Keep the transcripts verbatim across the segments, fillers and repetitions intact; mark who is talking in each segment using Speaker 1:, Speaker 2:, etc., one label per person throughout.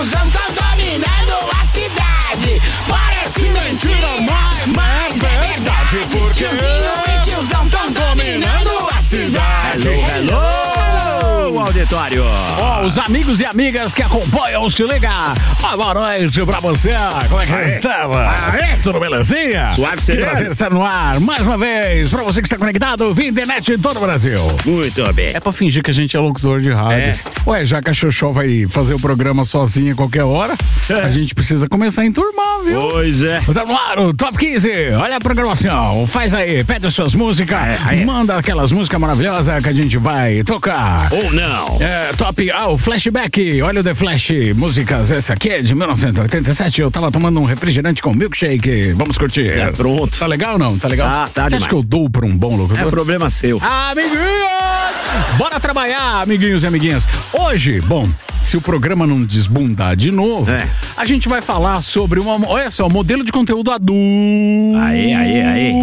Speaker 1: tiozão tão dominando a cidade. Parece mentira, mas, mas é verdade. Porque tiozinho e tiozão tão dominando a cidade.
Speaker 2: Hello, hello, auditório.
Speaker 3: Ó, oh, os amigos e amigas que acompanham os Te Liga. Oh, boa noite pra você. Como é que você estava?
Speaker 2: Aê.
Speaker 3: Tudo belezinha?
Speaker 2: Suave,
Speaker 3: Que
Speaker 2: sereno.
Speaker 3: prazer estar no ar mais uma vez. Pra você que está conectado via internet em todo o Brasil.
Speaker 2: Muito bem.
Speaker 3: É pra fingir que a gente é locutor de rádio.
Speaker 2: É.
Speaker 3: Ué, já que a Xoxó vai fazer o programa sozinha a qualquer hora, a gente precisa começar a enturmar, viu?
Speaker 2: Pois é.
Speaker 3: Tá no ar o Top quinze. Olha a programação. Faz aí, pede as suas músicas.
Speaker 2: É, é.
Speaker 3: Manda aquelas músicas maravilhosas que a gente vai tocar.
Speaker 2: Ou não.
Speaker 3: É, top, ah, o Flashback, olha o The Flash, músicas, essa aqui é de mil novecentos e oitenta e sete, eu tava tomando um refrigerante com milkshake, vamos curtir.
Speaker 2: É, pronto.
Speaker 3: Tá legal ou não? Tá legal?
Speaker 2: Ah, tá
Speaker 3: Você
Speaker 2: demais.
Speaker 3: acha que eu dou pra um bom locutor?
Speaker 2: É problema seu.
Speaker 3: Amiguinhos, bora trabalhar, amiguinhos e amiguinhas. Hoje, bom, se o programa não desbundar de novo,
Speaker 2: É.
Speaker 3: a gente vai falar sobre uma, olha só, modelo de conteúdo adulto.
Speaker 2: Aí, aí, aí.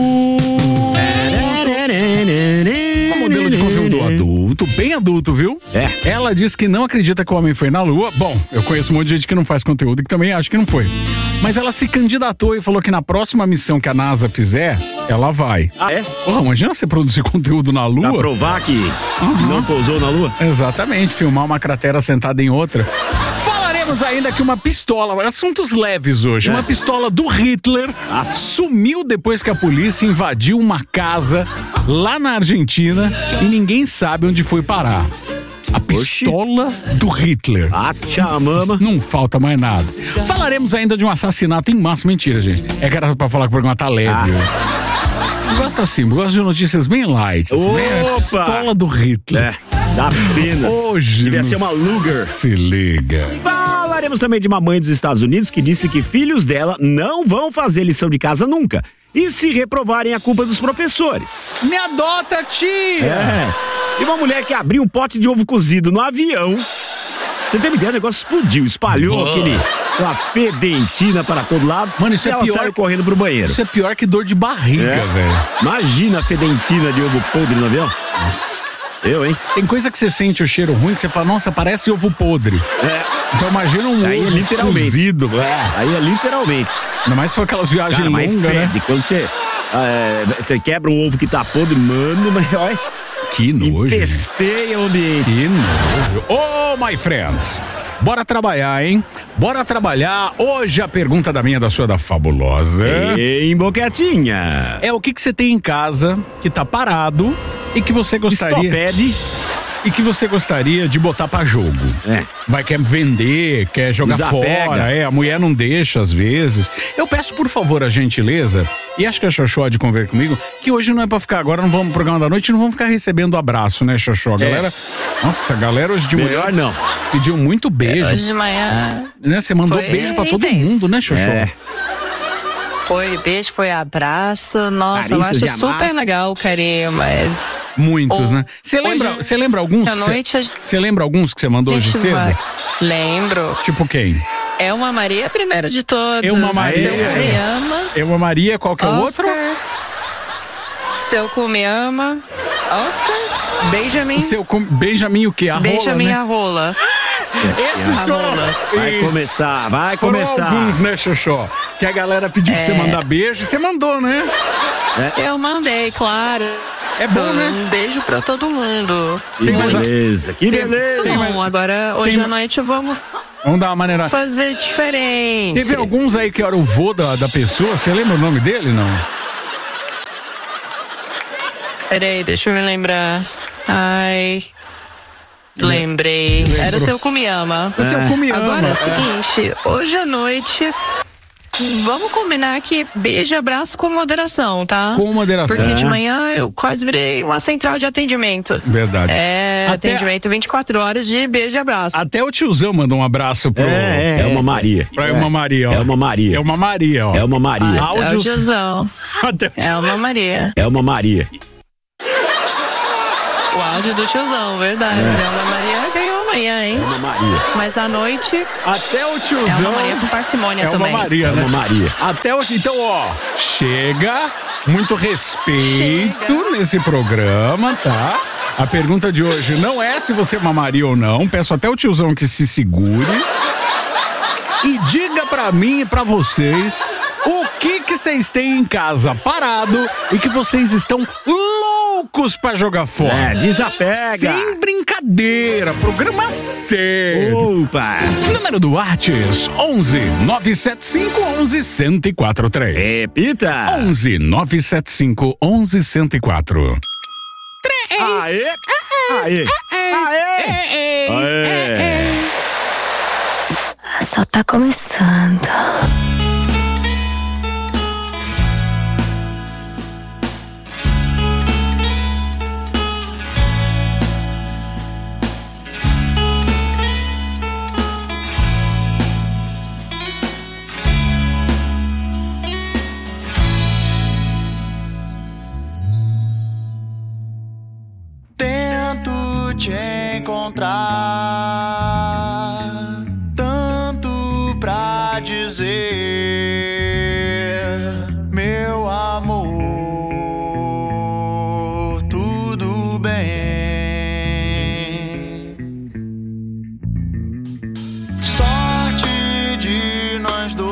Speaker 3: Um modelo de conteúdo adulto, bem adulto, viu?
Speaker 2: É.
Speaker 3: Ela diz que não acredita que o homem foi na Lua. Bom, eu conheço um monte de gente que não faz conteúdo e que também acha que não foi. Mas ela se candidatou e falou que na próxima missão que a NASA fizer, ela vai.
Speaker 2: Ah, é?
Speaker 3: Porra, imagina você produzir conteúdo na Lua.
Speaker 2: Pra provar que não pousou na Lua?
Speaker 3: Exatamente, filmar uma cratera sentada em outra. Falaremos ainda que uma pistola, assuntos leves hoje,
Speaker 2: É.
Speaker 3: uma pistola do Hitler
Speaker 2: Ah.
Speaker 3: sumiu depois que a polícia invadiu uma casa lá na Argentina e ninguém sabe onde foi parar. A pistola do Hitler.
Speaker 2: Ah, chamama.
Speaker 3: Não falta mais nada. Falaremos ainda de um assassinato em massa. Mentira, gente. É que era pra falar que o programa tá leve.
Speaker 2: Ah.
Speaker 3: Eu gosto assim, gosto de notícias bem light. Assim, né?
Speaker 2: Opa!
Speaker 3: A pistola do Hitler.
Speaker 2: É, dá apenas.
Speaker 3: Hoje
Speaker 2: Devia
Speaker 3: no
Speaker 2: ser uma Luger.
Speaker 3: Se liga.
Speaker 2: Falaremos também de uma mãe dos Estados Unidos que disse que filhos dela não vão fazer lição de casa nunca. E se reprovarem, a culpa é dos professores.
Speaker 3: Me adota, tia!
Speaker 2: É. E uma mulher que abriu um pote de ovo cozido no avião. Você tem uma ideia? O negócio explodiu, espalhou
Speaker 3: Boa.
Speaker 2: aquele, aquela fedentina para todo lado.
Speaker 3: Mano, isso
Speaker 2: e
Speaker 3: é
Speaker 2: ela
Speaker 3: pior
Speaker 2: saiu
Speaker 3: que-
Speaker 2: correndo pro banheiro.
Speaker 3: Isso é pior que dor de barriga,
Speaker 2: É.
Speaker 3: velho.
Speaker 2: Imagina a fedentina de ovo podre no avião.
Speaker 3: Nossa.
Speaker 2: Eu, hein?
Speaker 3: Tem coisa que você sente o cheiro ruim que você fala, nossa, parece ovo podre.
Speaker 2: É.
Speaker 3: Então imagina um
Speaker 2: Aí é
Speaker 3: ovo
Speaker 2: literalmente.
Speaker 3: cozido. É.
Speaker 2: Aí é literalmente.
Speaker 3: Ainda mais se for aquelas viagens
Speaker 2: Cara, mas
Speaker 3: longas, né?
Speaker 2: fede. Quando você, é, você quebra um ovo que tá podre, mano, mas olha,
Speaker 3: Que nojo. gente.
Speaker 2: empesteia o ambiente.
Speaker 3: Que nojo. Oh, my friends. Bora trabalhar, hein? Bora trabalhar. Hoje a pergunta da minha, da sua, da fabulosa.
Speaker 2: Em boquetinha.
Speaker 3: É o que que você tem em casa que tá parado e que você gostaria
Speaker 2: Stoped.
Speaker 3: e que você gostaria de botar pra jogo.
Speaker 2: É.
Speaker 3: Vai quer vender, quer jogar
Speaker 2: Desapega.
Speaker 3: fora, é, a mulher não deixa às vezes. Eu peço por favor a gentileza, e acho que a Xoxó há de conver comigo, que hoje não é pra ficar agora, não vamos pro programa da noite, não vamos ficar recebendo abraço, né, Xoxó? A galera, nossa, a galera hoje de
Speaker 2: Melhor
Speaker 3: manhã
Speaker 2: não.
Speaker 3: pediu muito beijo,
Speaker 4: Hoje de manhã
Speaker 3: né? Você mandou
Speaker 4: foi
Speaker 3: beijo pra todo
Speaker 4: intenso.
Speaker 3: mundo, né, Xoxó?
Speaker 2: É.
Speaker 4: foi beijo, foi abraço. Nossa, eu
Speaker 2: Carícias
Speaker 4: acho
Speaker 2: e
Speaker 4: super
Speaker 2: amassos.
Speaker 4: legal o carinho, mas.
Speaker 3: Muitos,
Speaker 4: Ou-
Speaker 3: né? Você lembra,
Speaker 4: hoje-
Speaker 3: você lembra alguns?
Speaker 4: à
Speaker 3: que cê-
Speaker 4: noite a gente-
Speaker 3: Você lembra alguns que você mandou hoje
Speaker 4: Gente,
Speaker 3: cedo?
Speaker 4: vai. Lembro.
Speaker 3: Tipo quem?
Speaker 4: É uma Maria, primeiro de todos.
Speaker 3: Elma Maria.
Speaker 4: Seu me ama.
Speaker 3: Elma Maria, qual que é o outro?
Speaker 4: Oscar. Seu cu me ama. Oscar. Benjamin.
Speaker 3: O seu com- Benjamin o quê? A
Speaker 4: Benjamin
Speaker 3: rola, né?
Speaker 4: a rola.
Speaker 3: Esses
Speaker 4: A
Speaker 3: foram.
Speaker 4: rola.
Speaker 2: Vai
Speaker 3: Isso.
Speaker 2: começar, vai
Speaker 3: Foram
Speaker 2: começar.
Speaker 3: alguns, né, Xoxó? Que a galera pediu pra você
Speaker 4: É.
Speaker 3: mandar beijo, você mandou, né?
Speaker 4: Eu mandei, claro.
Speaker 3: É bom, né?
Speaker 4: Um beijo pra todo mundo.
Speaker 2: Que
Speaker 3: Tem mais-
Speaker 2: beleza, que beleza.
Speaker 3: tem mais-
Speaker 4: Bom, agora hoje
Speaker 3: tem-
Speaker 4: à noite vamos
Speaker 3: Vamos dar uma maneira.
Speaker 4: fazer diferente.
Speaker 3: Teve alguns aí que era o vô da, da pessoa, você lembra o nome dele, não?
Speaker 4: Peraí, deixa eu me lembrar. Ai. Lembrei. Era seu cu me ama.
Speaker 3: O seu cu me ama.
Speaker 4: Agora é o
Speaker 3: É.
Speaker 4: seguinte, hoje à noite. Vamos combinar que beijo e abraço com moderação, tá?
Speaker 3: Com moderação.
Speaker 4: Porque de manhã eu quase virei uma central de atendimento.
Speaker 3: Verdade.
Speaker 4: É,
Speaker 3: Até-
Speaker 4: atendimento vinte e quatro horas de beijo e abraço.
Speaker 3: Até o tiozão mandou um abraço pro.
Speaker 2: É, é, é uma Maria.
Speaker 3: Pra Elma Maria, ó.
Speaker 2: É uma Maria.
Speaker 3: É uma Maria, ó.
Speaker 2: É uma Maria.
Speaker 4: É o
Speaker 3: áudios-
Speaker 4: tiozão.
Speaker 3: Até o
Speaker 4: É uma Maria.
Speaker 2: É uma Maria.
Speaker 4: O áudio do tiozão, verdade. É uma Maria ganhou amanhã,
Speaker 2: É
Speaker 4: hein?
Speaker 2: uma Maria.
Speaker 4: Mas à noite
Speaker 3: Até o
Speaker 4: é
Speaker 3: tiozão.
Speaker 4: uma Maria com parcimônia
Speaker 3: É uma
Speaker 4: também.
Speaker 3: Maria,
Speaker 2: É
Speaker 3: né?
Speaker 2: uma Maria.
Speaker 3: Até o. Então, ó, chega, muito respeito
Speaker 4: Chega.
Speaker 3: nesse programa, tá? A pergunta de hoje não é se você é uma Maria ou não. Peço até o tiozão que se segure. e diga pra mim e pra vocês o que que vocês têm em casa parado e que vocês estão loucos pra jogar fora.
Speaker 2: É, desapega.
Speaker 3: Sem brincadeira, programa sério.
Speaker 2: Opa.
Speaker 3: Número do Whats, onze nove sete cinco onze cento e quatro três.
Speaker 2: Repita.
Speaker 3: onze nove sete cinco onze cento e quatro.
Speaker 2: Aê. Aê. Aê. Aê.
Speaker 5: Só tá começando.
Speaker 1: Tento te encontrar, tanto pra dizer, meu amor, tudo bem. Sorte de nós dois,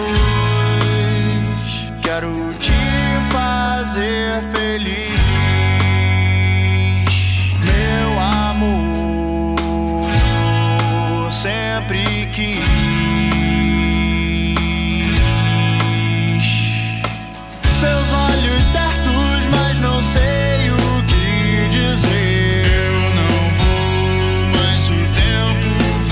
Speaker 1: quero te fazer feliz. Sempre quis. Seus olhos certos, mas não sei o que dizer. Eu não vou, mas o tempo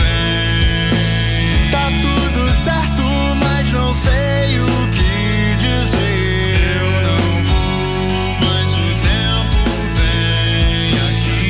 Speaker 1: vem. Tá tudo certo, mas não sei o que dizer. Eu não vou, mas o tempo vem aqui.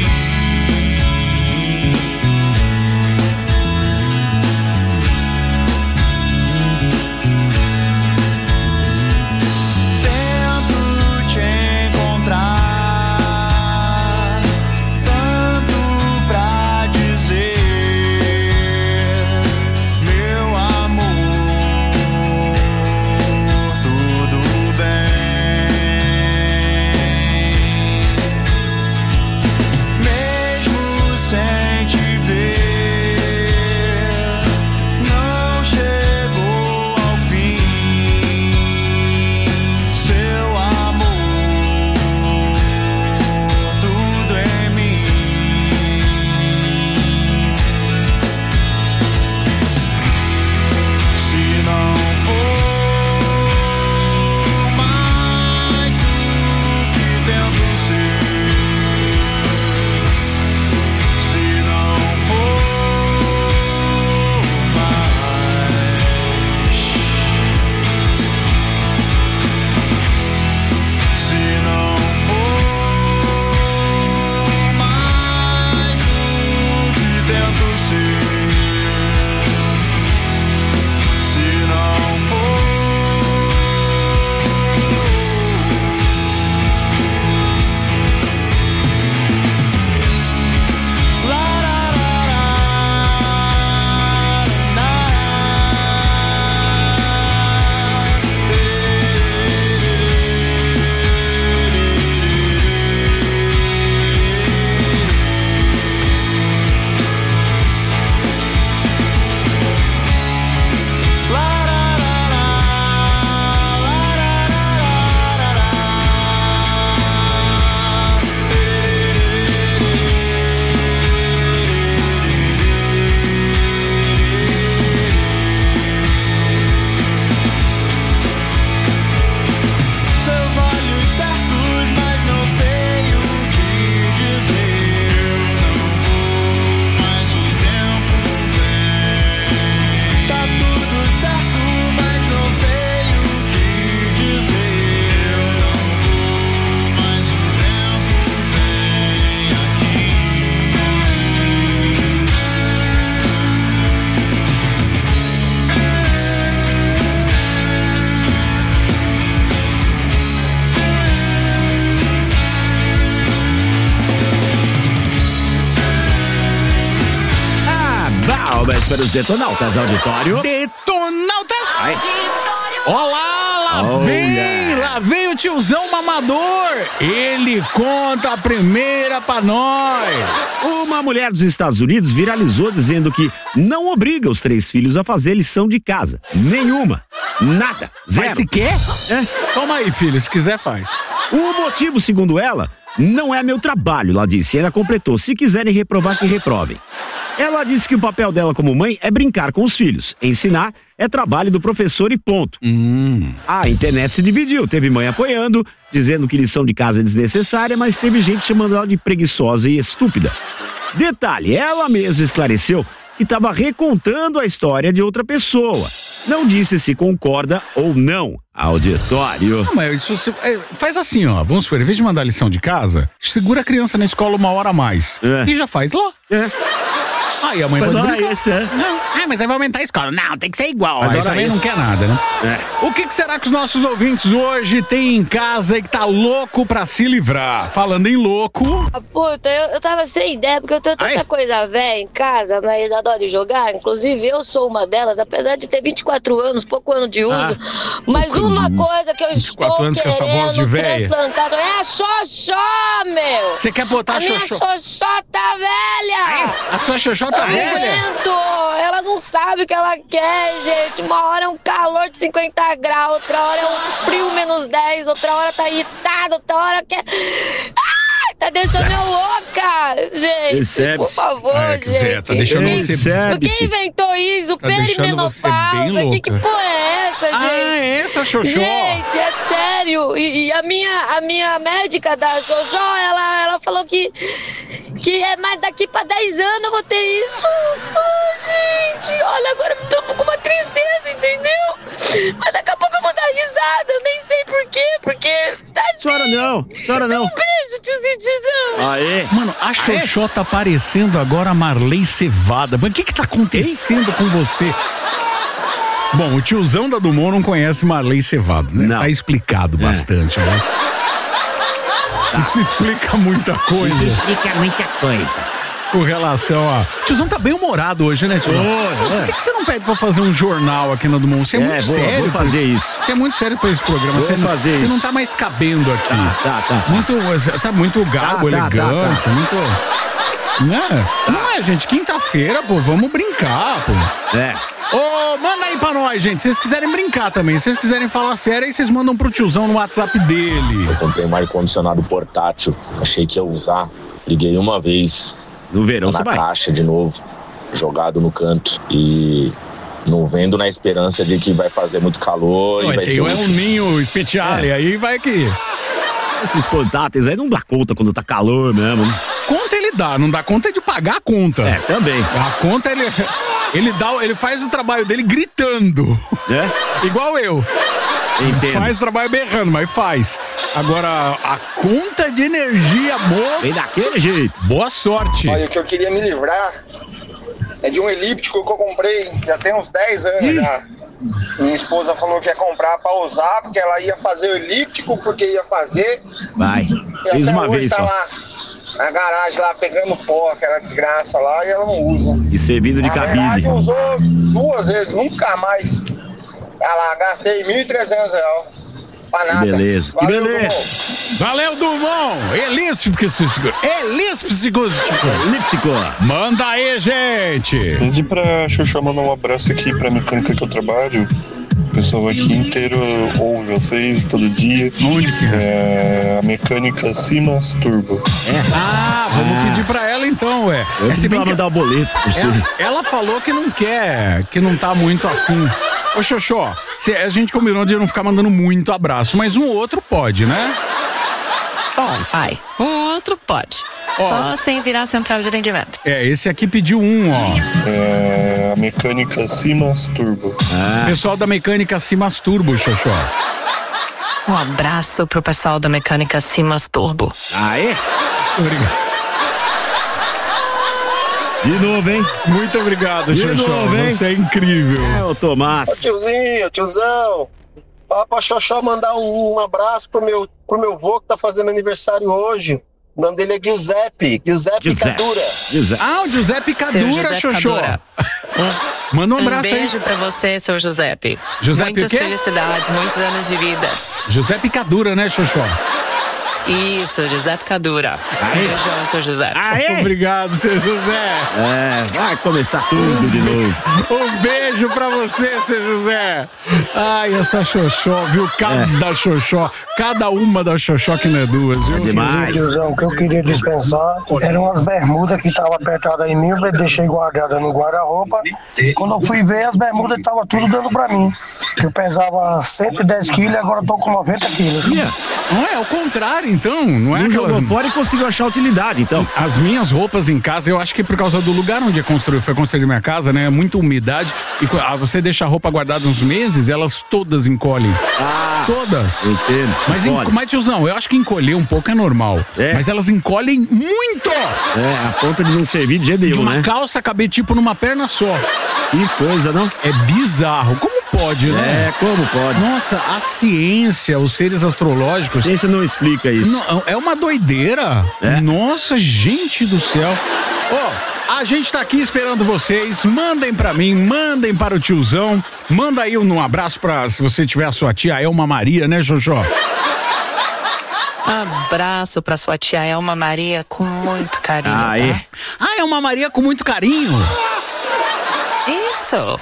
Speaker 2: Para os detonautas, auditório.
Speaker 3: Detonautas!
Speaker 2: Ai.
Speaker 3: Olá, Lá
Speaker 2: Oh,
Speaker 3: vem,
Speaker 2: yeah.
Speaker 3: lá vem o tiozão mamador. Ele conta a primeira pra nós.
Speaker 2: Uma mulher dos Estados Unidos viralizou dizendo que não obriga os três filhos a fazer lição de casa. Nenhuma. Nada. Zero.
Speaker 3: Mas se quer?
Speaker 2: É.
Speaker 3: Toma aí, filho, se quiser faz.
Speaker 2: O motivo, segundo ela, não é meu trabalho, ela disse. E ela completou, se quiserem reprovar, que reprovem. Ela disse que o papel dela como mãe é brincar com os filhos. Ensinar é trabalho do professor e ponto.
Speaker 3: Hum.
Speaker 2: A internet se dividiu. Teve mãe apoiando, dizendo que lição de casa é desnecessária, mas teve gente chamando ela de preguiçosa e estúpida. Detalhe, ela mesma esclareceu que estava recontando a história de outra pessoa. Não disse se concorda ou não. Auditório.
Speaker 3: Não, mas isso, você- é, faz assim, ó. Vamos supor, em vez de mandar lição de casa, segura a criança na escola uma hora a mais.
Speaker 2: É.
Speaker 3: E já faz lá.
Speaker 2: É.
Speaker 3: Aí a mãe
Speaker 2: Mas
Speaker 3: pode
Speaker 2: olha
Speaker 3: brincar.
Speaker 2: esse, é.
Speaker 3: Não, ah, mas aí vai aumentar a escola. Não, tem que ser igual.
Speaker 2: Mas
Speaker 3: Aí
Speaker 2: olha
Speaker 3: também
Speaker 2: isso.
Speaker 3: não quer nada, né?
Speaker 2: É.
Speaker 3: O que, que será que os nossos ouvintes hoje têm em casa e que tá louco pra se livrar? Falando em louco...
Speaker 6: Ah, Puta, eu, eu tava sem ideia, porque eu tenho tanta
Speaker 3: Ai.
Speaker 6: coisa velha em casa, mas dá dó de jogar. Inclusive, eu sou uma delas, apesar de ter vinte e quatro anos, pouco ano de uso. mas
Speaker 3: pouco
Speaker 6: uma
Speaker 3: ano de uso.
Speaker 6: coisa que eu
Speaker 3: vinte e quatro
Speaker 6: estou
Speaker 3: anos com essa voz de
Speaker 6: querendo
Speaker 3: véia.
Speaker 6: transplantado é a xoxó, meu!
Speaker 3: Você quer botar
Speaker 6: a
Speaker 3: a
Speaker 6: minha
Speaker 3: xoxó?
Speaker 6: xoxó tá velha!
Speaker 3: A sua xoxó tá
Speaker 6: Eu não
Speaker 3: velha?
Speaker 6: aguento! Ela não sabe o que ela quer, gente. Uma hora é um calor de cinquenta graus, outra hora é um frio menos dez, outra hora tá irritada, outra hora quer... Ah, tá deixando eu louca, gente.
Speaker 2: Recebe-se.
Speaker 6: Por favor,
Speaker 3: É, quer dizer,
Speaker 6: gente.
Speaker 3: tá deixando
Speaker 6: Quem-
Speaker 3: você-
Speaker 2: Recebe-se.
Speaker 6: Quem inventou isso?
Speaker 3: Tá deixando você bem
Speaker 6: Perimenopausa. Que, que
Speaker 3: louca.
Speaker 6: porra é essa,
Speaker 3: Ah,
Speaker 6: gente?
Speaker 3: é essa xoxó?
Speaker 6: Gente, é sério. E, e a, minha, a minha médica da Jojo, ela, ela falou que, que é mais daqui pra dez anos eu vou ter isso. Ah, gente, olha, agora eu tô com uma tristeza, entendeu? Mas daqui a pouco eu vou dar risada, eu nem sei por quê, porque... Tá
Speaker 2: Senhora não, senhora não.
Speaker 6: Um beijo, tiozinho, tiozão.
Speaker 2: Aê.
Speaker 3: Mano, a Xoxó tá parecendo agora a Marley Cevada. Mas o que que tá acontecendo com você? Bom, o tiozão da Dumont não conhece Marley Cevada, né?
Speaker 2: Não.
Speaker 3: Tá explicado bastante, né? Isso explica muita coisa
Speaker 2: Explica muita coisa.
Speaker 3: com relação a... Tiozão tá bem humorado hoje, né, tiozão?
Speaker 2: Ô,
Speaker 3: Por
Speaker 2: é.
Speaker 3: que, que você não pede pra fazer um jornal aqui na Dumont? Você é,
Speaker 2: É,
Speaker 3: muito
Speaker 2: vou-
Speaker 3: sério.
Speaker 2: vou
Speaker 3: pra
Speaker 2: fazer isso.
Speaker 3: Você é muito sério pra esse programa.
Speaker 2: Vou
Speaker 3: você não,
Speaker 2: fazer
Speaker 3: você
Speaker 2: isso.
Speaker 3: não tá mais cabendo aqui.
Speaker 2: Tá, tá.
Speaker 3: Muito, sabe, muito garbo,
Speaker 2: Tá, tá, tá,
Speaker 3: elegância,
Speaker 2: tá.
Speaker 3: muito... Né? Não é, gente? Quinta-feira, pô, vamos brincar, pô.
Speaker 2: É.
Speaker 3: Ô, manda aí pra nós, gente. Se vocês quiserem brincar também, se vocês quiserem falar sério, aí vocês mandam pro tiozão no WhatsApp dele.
Speaker 7: Comprei um ar-condicionado portátil, achei que ia usar. Liguei uma vez,
Speaker 2: No verão
Speaker 7: na
Speaker 2: você vai.
Speaker 7: caixa de novo, jogado no canto. E não vendo na esperança de que vai fazer muito calor
Speaker 3: Ué,
Speaker 7: e vai
Speaker 3: tem
Speaker 7: ser
Speaker 3: o
Speaker 7: um...
Speaker 3: El Ninho Speciale, aí vai que...
Speaker 2: Esses portáteis aí não dá conta quando tá calor mesmo.
Speaker 3: Conta ele dá, não dá conta de pagar a conta.
Speaker 2: É, também.
Speaker 3: A conta ele... Ele, dá, ele faz o trabalho dele gritando.
Speaker 2: É?
Speaker 3: Igual eu.
Speaker 2: Entendo.
Speaker 3: Faz o trabalho berrando, mas faz. Agora, a conta de energia, moça...
Speaker 2: Vem daquele jeito.
Speaker 3: Boa sorte.
Speaker 8: Olha, o que eu queria me livrar é de um elíptico que eu comprei já tem uns dez anos já. Minha esposa falou que ia comprar pra usar, porque ela ia fazer o elíptico, porque ia fazer.
Speaker 2: Vai.
Speaker 8: E
Speaker 2: Fiz
Speaker 8: até
Speaker 2: uma
Speaker 8: hoje
Speaker 2: vez
Speaker 8: tá
Speaker 2: só.
Speaker 8: lá na garagem, lá pegando pó, aquela desgraça lá, e ela não usa.
Speaker 2: E servindo de
Speaker 8: Na
Speaker 2: cabide.
Speaker 8: verdade, usou duas vezes, nunca mais. Ah lá, gastei mil e trezentos reais. Pra nada.
Speaker 2: beleza, que
Speaker 8: Valeu,
Speaker 2: beleza.
Speaker 8: Dumont.
Speaker 3: Valeu, Dumont. Elíptico. Elíptico.
Speaker 2: Elíptico.
Speaker 3: Manda aí, gente.
Speaker 9: Pedi pra Xuxa mandar um abraço aqui pra mecânica que eu trabalho. O pessoal aqui inteiro ouve vocês todo dia.
Speaker 3: Onde que é?
Speaker 9: É a mecânica Simas Turbo.
Speaker 3: Ah, vamos
Speaker 2: Ah.
Speaker 3: pedir pra ela então, ué.
Speaker 2: Eu
Speaker 3: É, se
Speaker 2: pedi
Speaker 3: bem
Speaker 2: pra
Speaker 3: que
Speaker 2: mandar o boleto pra você.
Speaker 3: ela, ela falou que não quer, que não tá muito afim. Ô, Xoxó, cê- a gente combinou de não ficar mandando muito abraço, mas um outro pode, né?
Speaker 4: Bom, vai. Um outro pode.
Speaker 3: Ó.
Speaker 4: Só sem virar central de atendimento.
Speaker 3: É, esse aqui pediu um, ó.
Speaker 9: É a mecânica Simas Turbo.
Speaker 3: O pessoal da mecânica Simas Turbo, Xoxó.
Speaker 4: Um abraço pro pessoal da mecânica Simas Turbo.
Speaker 2: Aê.
Speaker 3: Obrigado.
Speaker 2: De novo, hein?
Speaker 3: Muito obrigado,
Speaker 2: De
Speaker 3: Xoxó.
Speaker 2: novo, hein?
Speaker 3: Você é incrível.
Speaker 2: É o Tomás.
Speaker 8: Tiozinho, tiozão. Fala pra Xoxó mandar um, um abraço pro meu, pro meu vô que tá fazendo aniversário hoje. O nome dele é Giuseppe. Giuseppe
Speaker 2: Giuseppe.
Speaker 8: Cadura.
Speaker 2: Giuseppe.
Speaker 3: Ah, o Giuseppe
Speaker 4: Seu
Speaker 3: Cadura,
Speaker 4: José
Speaker 3: Xoxó.
Speaker 4: Cadura.
Speaker 3: Manda um abraço
Speaker 4: Um beijo
Speaker 3: aí.
Speaker 4: pra você, seu Giuseppe.
Speaker 3: Giuseppe
Speaker 4: Muitas
Speaker 3: o quê?
Speaker 4: felicidades, muitos anos de vida.
Speaker 3: José Picadura, né, Xoxó?
Speaker 4: Isso, Giuseppe Cadura. Um beijão, seu Giuseppe.
Speaker 2: Aê!
Speaker 3: Obrigado, seu José.
Speaker 2: É, vai começar tudo de novo.
Speaker 3: Um beijo pra você, seu José. Ai, essa Xoxó, viu? Cada é. Xoxó, cada uma da Xoxó que não é duas, viu?
Speaker 2: É demais.
Speaker 10: O que eu queria dispensar eram umas bermudas que estavam apertadas em mim, eu deixei guardada no guarda-roupa. Quando eu fui ver, as bermudas estavam tudo dando pra mim. Eu pesava cento e dez quilos e agora eu tô com noventa quilos.
Speaker 2: Yeah.
Speaker 3: Não é, ao contrário, então. Não é
Speaker 2: Não
Speaker 3: aquelas...
Speaker 2: jogou fora e conseguiu achar utilidade, então.
Speaker 3: As minhas roupas em casa, eu acho que por causa do lugar onde é construído, foi construída minha casa, né? Muita umidade. E você deixa a roupa guardada uns meses, elas todas encolhem.
Speaker 2: Ah,
Speaker 3: todas.
Speaker 2: Entendo.
Speaker 3: Mas, em, mas, tiozão, eu acho que encolher um pouco é normal.
Speaker 2: É.
Speaker 3: Mas elas encolhem muito!
Speaker 2: É, a ponta de não servir de jeito nenhum,
Speaker 3: de uma
Speaker 2: né?
Speaker 3: calça caber tipo numa perna só.
Speaker 2: Que coisa, não?
Speaker 3: É bizarro. Como pode, né?
Speaker 2: É, como pode?
Speaker 3: Nossa, a ciência, os seres astrológicos...
Speaker 2: A ciência não explica isso.
Speaker 3: Não, é uma doideira.
Speaker 2: É?
Speaker 3: Nossa, gente do céu. Ó, oh, a gente tá aqui esperando vocês. Mandem pra mim, mandem para o tiozão. Manda aí um abraço pra, se você tiver a sua tia Elma Maria, né, Jojo?
Speaker 4: Abraço pra sua tia Elma Maria com muito carinho,
Speaker 2: ah,
Speaker 4: tá?
Speaker 2: É.
Speaker 3: Ah, Elma Maria com muito carinho.
Speaker 4: Isso.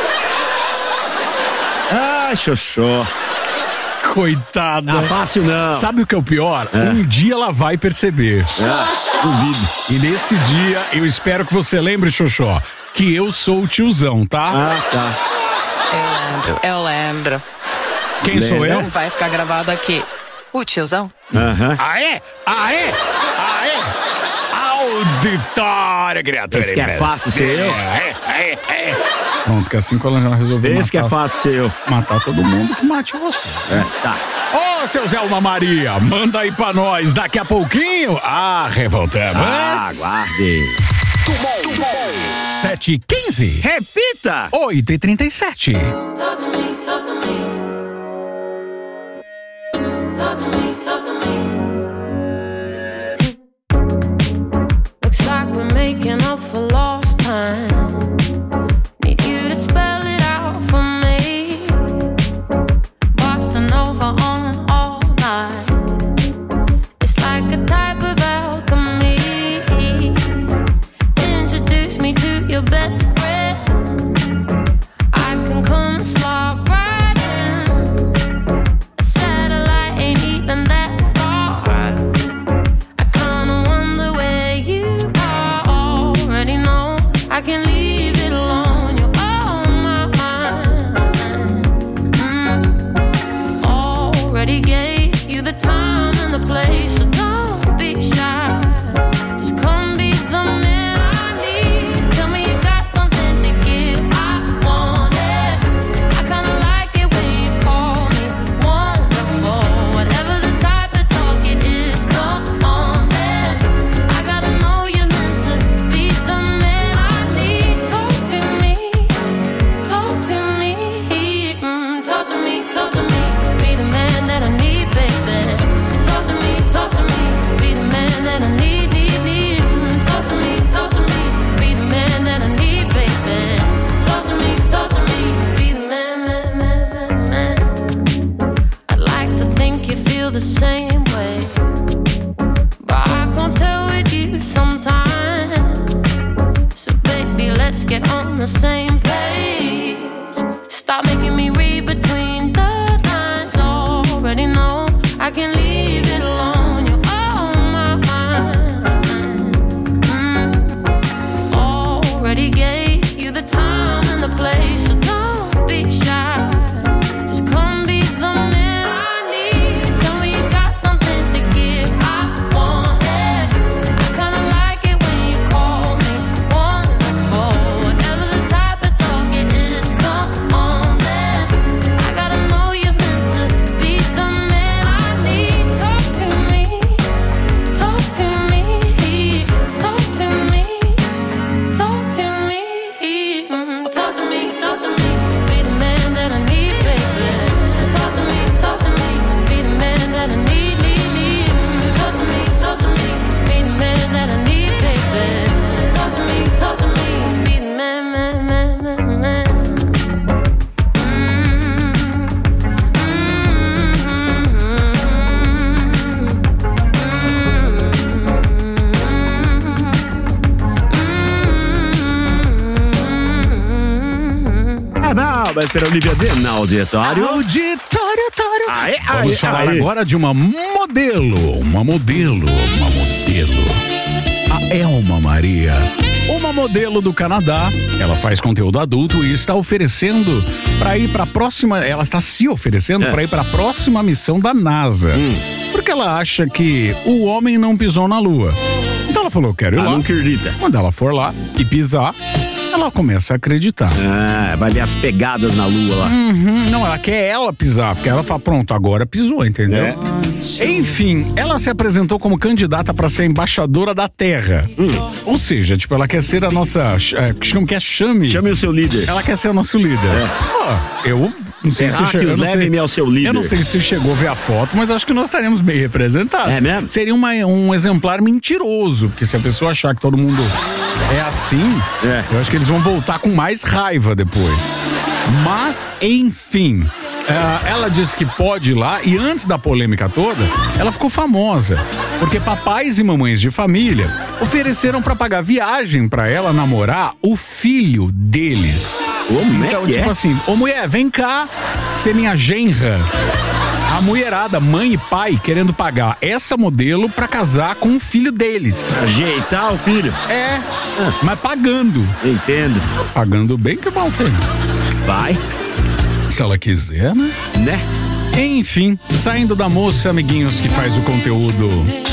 Speaker 2: Ah, Xoxó.
Speaker 3: Coitada.
Speaker 2: Não, fácil não.
Speaker 3: Sabe o que é o pior? É. Um dia ela vai perceber.
Speaker 2: Ah, duvido.
Speaker 3: E nesse dia, eu espero que você lembre, Xoxó, que eu sou o tiozão, tá?
Speaker 2: Ah, tá.
Speaker 4: Eu lembro, eu lembro.
Speaker 3: Quem
Speaker 2: Lembra?
Speaker 3: sou eu?
Speaker 4: Vai ficar gravado aqui. O tiozão?
Speaker 2: Aham.
Speaker 3: Aê! Aê! Aê! Auditório, criatura.
Speaker 2: Esse que é fácil ser eu.
Speaker 3: Aê, aê, aê. Pronto, que assim quando ela já resolveu
Speaker 2: Esse que é fácil ser eu.
Speaker 3: Matar todo mundo, que mate você.
Speaker 2: É, tá.
Speaker 3: Ô, seu Zé Elma Maria, manda aí pra nós. Daqui a pouquinho, ah, revoltamos.
Speaker 2: Ah, aguarde.
Speaker 3: sete e quinze.
Speaker 2: Repita.
Speaker 3: oito e trinta e sete.
Speaker 11: Talk to me, talk to me. Talk to me, talk to me. Looks like we're making up for lost time. Need you to spell it out for me. Bossing over on all night. It's like a type of alchemy. Introduce me to your best friend. I can come slide right in. A satellite ain't even that far. I kinda wonder where you are. Already know I can leave it alone. You're on my mind. Mm. Already gave you the time and the place, so don't be shy. Just come be the man I need. Tell me you got something to give. I want it. I kinda like it when you call me wonderful. Whatever the type of talk it is, come on then. I gotta know you're meant to be the man I need. Talk to me, talk to me, mm, talk to me, talk to me. Be the man that I need, baby. Talk to me, talk to me. Be the man that I need, need, need. Mm, talk to me, talk to me. Be the man that I need, baby. Talk to me, talk to me. Be the man, man, man, man, man. I'd like to think you feel the same way, but I can't tell with you sometimes. So baby, let's get on the same page. Stop making me read between the lines. Already know I can leave it alone. You're on my mind. Mm. Already gave you the time and the place, so don't be shy. Just come be the man I need. Tell me you got something to give. I want it. I kinda like it when you call me wonderful. Whatever the type of talk it is, come on then. I gotta know you're meant to be the man I need. Talk to me, talk to me, talk to me, talk to me.
Speaker 2: véspera, Olivia D, no auditório.
Speaker 3: Auditório, auditório.
Speaker 2: Aê,
Speaker 3: Vamos
Speaker 2: aê,
Speaker 3: falar
Speaker 2: aê.
Speaker 3: agora de uma modelo, uma modelo, uma modelo. A Elma Maria. Uma modelo do Canadá, ela faz conteúdo adulto e está oferecendo para ir para a próxima, ela está se oferecendo
Speaker 2: É.
Speaker 3: para ir para a próxima missão da NASA.
Speaker 2: Hum.
Speaker 3: Porque ela acha que o homem não pisou na Lua. Então ela falou, quero ir
Speaker 2: Ah,
Speaker 3: lá.
Speaker 2: não acredita.
Speaker 3: Quando ela for lá e pisar, ela começa a acreditar.
Speaker 2: Ah, vai ver as pegadas na lua lá.
Speaker 3: Uhum, não, ela quer ela pisar, porque ela fala, pronto, agora pisou, entendeu?
Speaker 2: É.
Speaker 3: Enfim, ela se apresentou como candidata para ser embaixadora da Terra.
Speaker 2: Hum.
Speaker 3: Ou seja, tipo, ela quer ser a nossa, é, como que é, chame.
Speaker 2: Chame o seu líder.
Speaker 3: Ela quer ser o nosso líder. Ó, eu não sei se
Speaker 2: Terráqueos,
Speaker 3: chegou.
Speaker 2: leve-me ao seu líder.
Speaker 3: Eu não sei se chegou a ver a foto, mas acho que nós estaremos bem representados.
Speaker 2: É mesmo?
Speaker 3: Seria uma, um exemplar mentiroso, porque se a pessoa achar que todo mundo é assim,
Speaker 2: É.
Speaker 3: eu acho que eles vão voltar com mais raiva depois. Mas, enfim. é, ela disse que pode ir lá e antes da polêmica toda, ela ficou famosa. Porque papais e mamães de família ofereceram pra pagar viagem pra ela namorar o filho deles.
Speaker 2: Como é
Speaker 3: Então,
Speaker 2: que
Speaker 3: tipo
Speaker 2: é?
Speaker 3: assim, ô mulher, vem cá ser minha genra. A mulherada, mãe e pai, querendo pagar essa modelo pra casar com o filho deles.
Speaker 2: Ajeitar o filho.
Speaker 3: É, mas pagando.
Speaker 2: Entendo.
Speaker 3: Pagando bem que mal tem.
Speaker 2: Vai,
Speaker 3: Se ela quiser, né?
Speaker 2: né?
Speaker 3: Enfim, saindo da moça, amiguinhos, que faz o conteúdo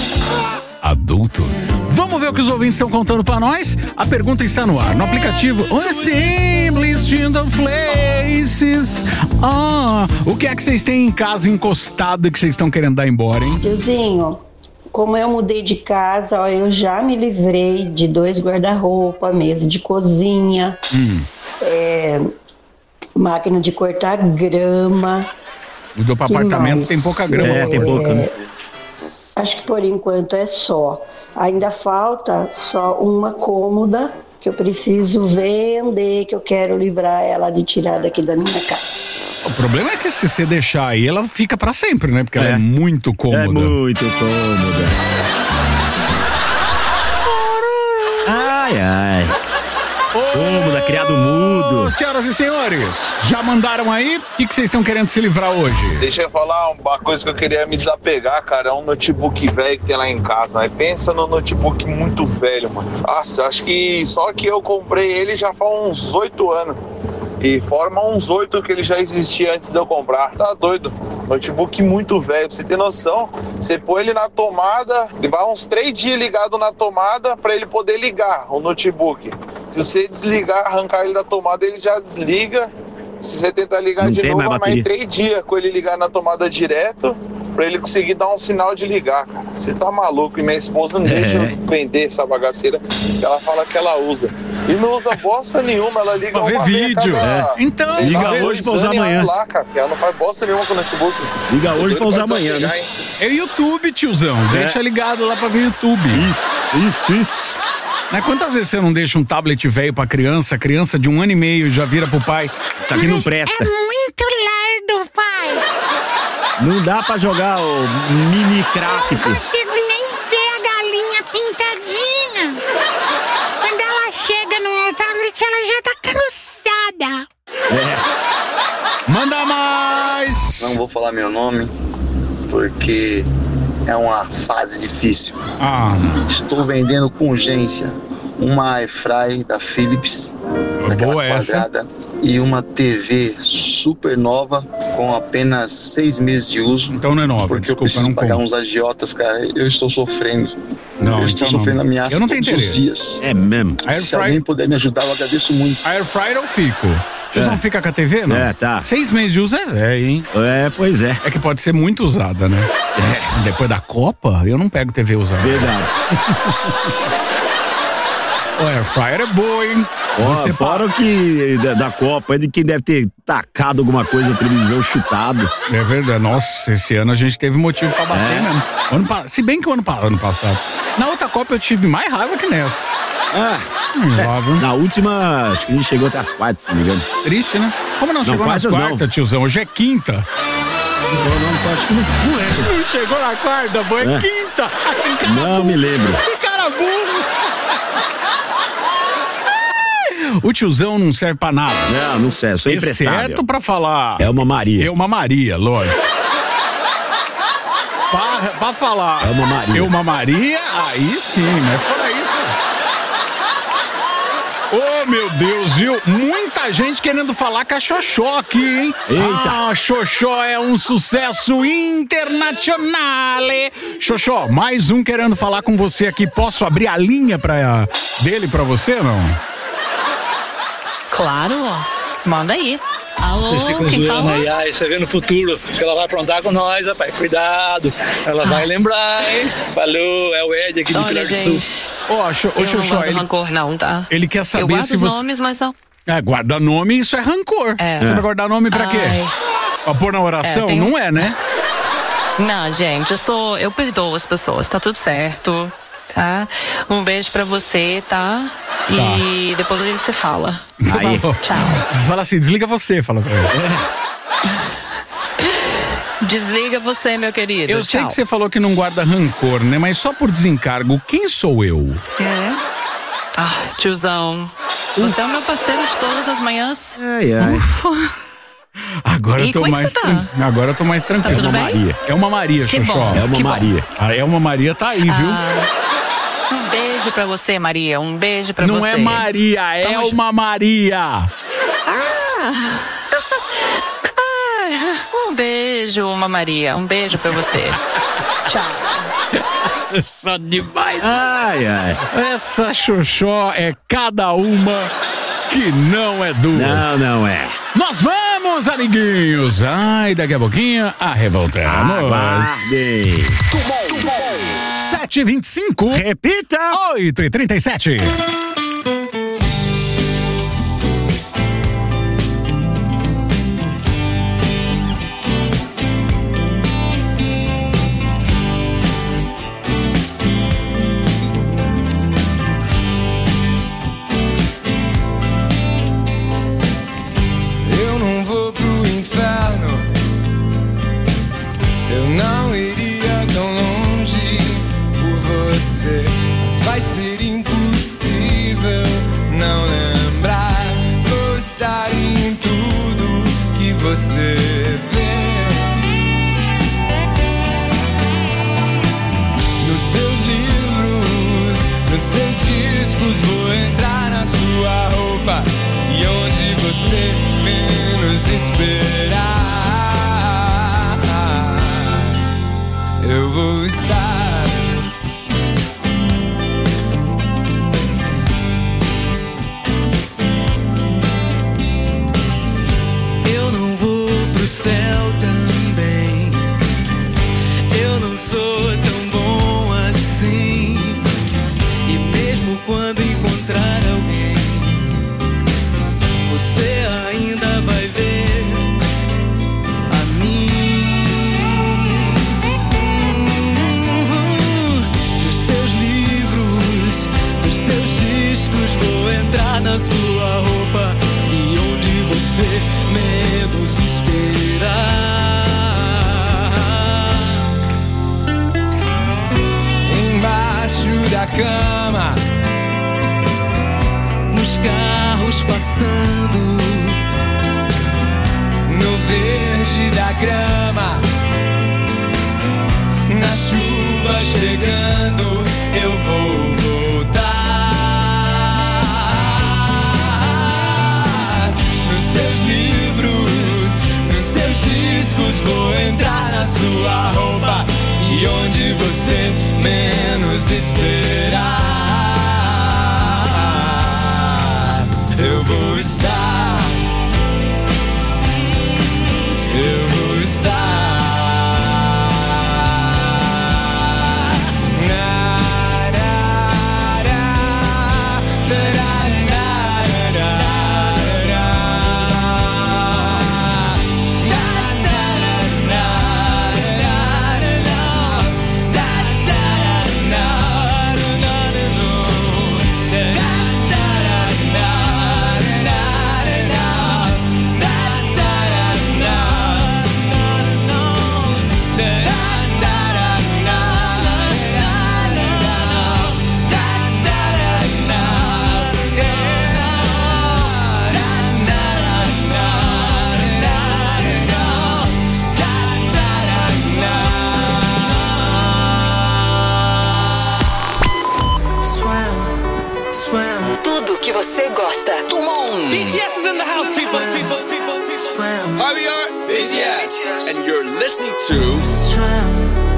Speaker 3: adulto. Vamos ver o que os ouvintes estão contando pra nós? A pergunta está no ar, no aplicativo Steam Listing of Places. Ah, o que é que vocês têm em casa encostado e que vocês estão querendo dar embora, hein?
Speaker 12: Tiozinho, como eu mudei de casa, ó, eu já me livrei de dois guarda-roupa, mesa de cozinha,
Speaker 3: Hum,
Speaker 12: é, máquina de cortar grama.
Speaker 3: mudou pra
Speaker 12: Que
Speaker 3: apartamento,
Speaker 12: mais?
Speaker 3: tem pouca grama.
Speaker 2: É,
Speaker 3: pra
Speaker 2: tem
Speaker 3: cortar.
Speaker 2: pouca, né?
Speaker 12: Acho que por enquanto é só. Ainda falta só uma cômoda que eu preciso vender, que eu quero livrar ela de tirar daqui da minha casa.
Speaker 3: O problema é que se você deixar aí, ela fica pra sempre, né? Porque ela
Speaker 2: É.
Speaker 3: é muito cômoda.
Speaker 2: É muito cômoda. Ai, ai. Cômoda, criado mudo.
Speaker 3: Senhoras e senhores, já mandaram aí? O que que vocês estão querendo se livrar hoje?
Speaker 13: Deixa eu falar uma coisa que eu queria me desapegar, cara. É um notebook velho que tem lá em casa. Mas pensa no notebook muito velho, mano. Nossa, acho que só que eu comprei ele já faz uns oito anos. E forma uns oito que ele já existia antes de eu comprar. Tá doido. Notebook muito velho. Pra você ter noção, você põe ele na tomada, vai uns três dias ligado na tomada pra ele poder ligar o notebook. Se você desligar, arrancar ele da tomada, ele já desliga. Se você tentar ligar
Speaker 2: Não
Speaker 13: de
Speaker 2: tem
Speaker 13: novo,
Speaker 2: mais
Speaker 13: vai mais
Speaker 2: bateria.
Speaker 13: três dias com ele ligar na tomada direto pra ele conseguir dar um sinal de ligar, cara. Você tá maluco. E minha esposa não deixa
Speaker 2: É.
Speaker 13: eu vender essa bagaceira que ela fala que ela usa. E não usa bosta nenhuma, ela liga
Speaker 3: Pra ver
Speaker 13: uma vez a
Speaker 3: vídeo.
Speaker 13: cada,
Speaker 3: É. Então,
Speaker 13: sei
Speaker 2: liga
Speaker 13: lá,
Speaker 2: hoje
Speaker 13: dois
Speaker 2: pra usar
Speaker 13: anos e
Speaker 2: amanhã.
Speaker 13: olha lá, cara. Ela não faz bosta nenhuma com o notebook.
Speaker 2: Liga hoje
Speaker 13: Doido
Speaker 2: pra usar
Speaker 13: pra
Speaker 2: amanhã,
Speaker 13: desapegar,
Speaker 2: né?
Speaker 13: hein?
Speaker 3: É YouTube, tiozão. Deixa ligado lá pra ver YouTube.
Speaker 2: Isso, isso, isso.
Speaker 3: Né? Quantas vezes você não deixa um tablet velho pra criança, criança de um ano e meio já vira pro pai?
Speaker 2: Isso aqui não presta.
Speaker 11: Muito lerdo, pai.
Speaker 2: Não dá pra jogar o mini craft.
Speaker 11: Não consigo nem ver a galinha pintadinha. Quando ela chega no tablet, ela já tá cansada.
Speaker 2: É.
Speaker 3: Manda mais!
Speaker 14: Não vou falar meu nome, porque é uma fase difícil.
Speaker 3: Ah, não.
Speaker 14: Estou vendendo com urgência uma airfry da Philips, daquela
Speaker 3: Boa essa.
Speaker 14: quadrada, e uma T V super nova com apenas seis meses de uso.
Speaker 3: Então não é nova,
Speaker 14: Porque
Speaker 3: desculpa,
Speaker 14: eu preciso
Speaker 3: não
Speaker 14: pagar
Speaker 3: compro.
Speaker 14: uns agiotas, cara. Eu estou sofrendo.
Speaker 3: Não,
Speaker 14: eu estou
Speaker 3: então não.
Speaker 14: sofrendo ameaça
Speaker 3: Eu não tenho
Speaker 14: todos os
Speaker 3: interesse.
Speaker 14: dias.
Speaker 2: É mesmo.
Speaker 3: Air
Speaker 14: Se alguém
Speaker 3: fry,
Speaker 14: puder me ajudar, eu agradeço muito.
Speaker 3: air fryer eu fico. Tiozão,
Speaker 2: É.
Speaker 3: fica com a T V, não?
Speaker 2: É, tá.
Speaker 3: Seis meses de uso é velho, hein?
Speaker 2: É, pois é.
Speaker 3: É que pode ser muito usada, né? É. Depois da Copa, eu não pego T V usada.
Speaker 2: Verdade.
Speaker 3: O air fryer é boa, hein?
Speaker 2: Ó,
Speaker 3: Você
Speaker 2: fora o que da, da Copa, é de quem deve ter tacado alguma coisa na televisão, chutado.
Speaker 3: É verdade. Nossa, esse ano a gente teve motivo pra bater
Speaker 2: É.
Speaker 3: mesmo. Ano pa... Se bem que o ano, pa... ano passado. Na outra Copa eu tive mais raiva que nessa.
Speaker 2: Ah,
Speaker 3: Hum, lá, viu?
Speaker 2: na última, acho que a gente chegou até as quartas, se não me engano.
Speaker 3: Triste, né? Como não,
Speaker 2: Não,
Speaker 3: chegou nas
Speaker 2: quartas não.
Speaker 3: quartas, tiozão? Hoje é quinta.
Speaker 2: Não, não, acho que não, não lembro.
Speaker 3: Não chegou na quarta, foi
Speaker 2: É.
Speaker 3: quinta. Que cara
Speaker 2: Não
Speaker 3: burro.
Speaker 2: me lembro.
Speaker 3: Que cara burro. O tiozão não serve pra nada.
Speaker 2: Não, não serve, sou imprestável.
Speaker 3: Certo pra falar.
Speaker 2: É uma Maria.
Speaker 3: É uma Maria, lógico. pra, pra falar.
Speaker 2: É uma Maria.
Speaker 3: É uma Maria, aí sim, né? Fora isso. Oh, meu Deus, viu? Muita gente querendo falar com a Xoxó aqui, hein?
Speaker 2: Eita.
Speaker 3: Ah, a Xoxó é um sucesso internacional. Xoxó, mais um querendo falar com você aqui. Posso abrir a linha pra, dele pra você, não?
Speaker 4: Claro, ó. Manda aí. Alô,
Speaker 15: Vocês ficam
Speaker 4: quem
Speaker 15: zoando
Speaker 4: fala?
Speaker 15: aí, ai, você vê no futuro que ela vai aprontar com nós, rapaz, cuidado, ela vai lembrar, hein? Falou, é o Ed aqui do
Speaker 4: Olha,
Speaker 15: Pilar do
Speaker 4: gente,
Speaker 15: Sul.
Speaker 3: Ó, oh, Xo-
Speaker 4: eu
Speaker 3: Xoxó,
Speaker 4: não mando
Speaker 3: ele,
Speaker 4: rancor não, tá?
Speaker 3: ele quer saber
Speaker 4: eu guardo
Speaker 3: se
Speaker 4: os
Speaker 3: você...
Speaker 4: nomes, mas não.
Speaker 3: É, guarda nome, isso é rancor.
Speaker 4: É.
Speaker 3: Você vai guardar nome pra quê?
Speaker 4: Ai.
Speaker 3: Pra pôr na oração?
Speaker 4: É, tem um-
Speaker 3: Não é, né?
Speaker 4: Não, gente, eu sou, eu perdoo as pessoas, tá tudo certo, tá? Um beijo pra você, tá? E depois a gente se fala.
Speaker 3: Aí.
Speaker 4: Tchau.
Speaker 3: Fala assim, desliga você, fala pra ele.
Speaker 4: Desliga você, meu querido.
Speaker 3: Eu sei
Speaker 4: Tchau.
Speaker 3: que você falou que não guarda rancor, né? Mas só por desencargo, quem sou eu?
Speaker 4: É. Ah, tiozão. Você é o meu parceiro de todas as manhãs.
Speaker 2: Ai, ai.
Speaker 4: Ufa.
Speaker 3: Agora
Speaker 4: E
Speaker 3: eu tô
Speaker 4: como é que
Speaker 3: mais
Speaker 4: você tá?
Speaker 3: tran- Agora eu tô mais tranquilo.
Speaker 4: Tá tudo
Speaker 3: é uma
Speaker 4: bem?
Speaker 3: Maria. É uma Maria,
Speaker 4: Que
Speaker 3: Xoxó.
Speaker 4: bom,
Speaker 3: É uma
Speaker 4: que bom.
Speaker 3: Maria. A É uma Maria tá aí, viu?
Speaker 4: Um beijo pra você, Maria. Um beijo pra
Speaker 3: Não
Speaker 4: você.
Speaker 3: é Maria, é
Speaker 4: Tamo ju-
Speaker 3: uma Maria.
Speaker 4: Ah. Ai, um beijo, uma Maria. Um beijo pra você. Tchau.
Speaker 3: Xoxó demais.
Speaker 2: Ai, ai.
Speaker 3: Essa Xoxó é cada uma que não é duas.
Speaker 2: Não, não é.
Speaker 3: Nós vamos, amiguinhos. Ai, daqui a pouquinho, arrevoltamos.
Speaker 2: Aguardem.
Speaker 3: sete e vinte e cinco.
Speaker 2: Repita.
Speaker 3: oito e trinta e sete.
Speaker 1: Eu não vou pro inferno, eu não iria tão longe por você, mas vai ser impossível não lembrar, gostar em tudo que você vê. Nos seus livros, nos seus discos, vou entrar na sua roupa e onde você menos esperar, eu vou estar. Eu não vou pro céu também, eu não sou tão bom assim, e mesmo quando encontrar alguém, você ainda vai ver a mim. Nos seus livros, nos seus discos, vou entrar na sua roupa e onde você menos esperar, embaixo da cama, nos carros passando, no verde da grama, na chuva chegando, eu vou voltar. Nos seus livros, nos seus discos, vou entrar na sua roupa e onde você menos esperar, eu vou estar, eu vou estar. Na, na, na, na, na, na, na, na, na, na, na, na, na, na, na, na, na, na, na, na,
Speaker 16: Tudo que você gosta.
Speaker 1: Come on.
Speaker 16: B T S is in the house, people. people, people, people.
Speaker 1: Hi, we are B T S, and you're listening to
Speaker 11: Swim,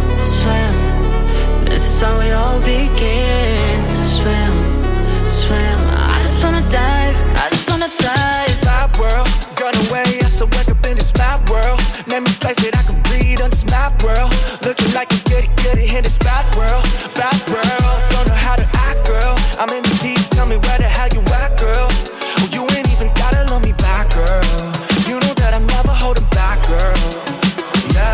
Speaker 11: swim. This is how it all begins. Swim, swim. I just wanna dive. I just wanna dive.
Speaker 17: Bad world, gone away. I still wake up in this bad world. Name a place that I can breathe on this map world. Looking like a goody goody in this bad world, bad world. Don't know how to act, girl. I'm in the deep. Tell me where the hell you at, girl. Well, you ain't even gotta love me back, girl. You know that I'm never holding back, girl. Yeah.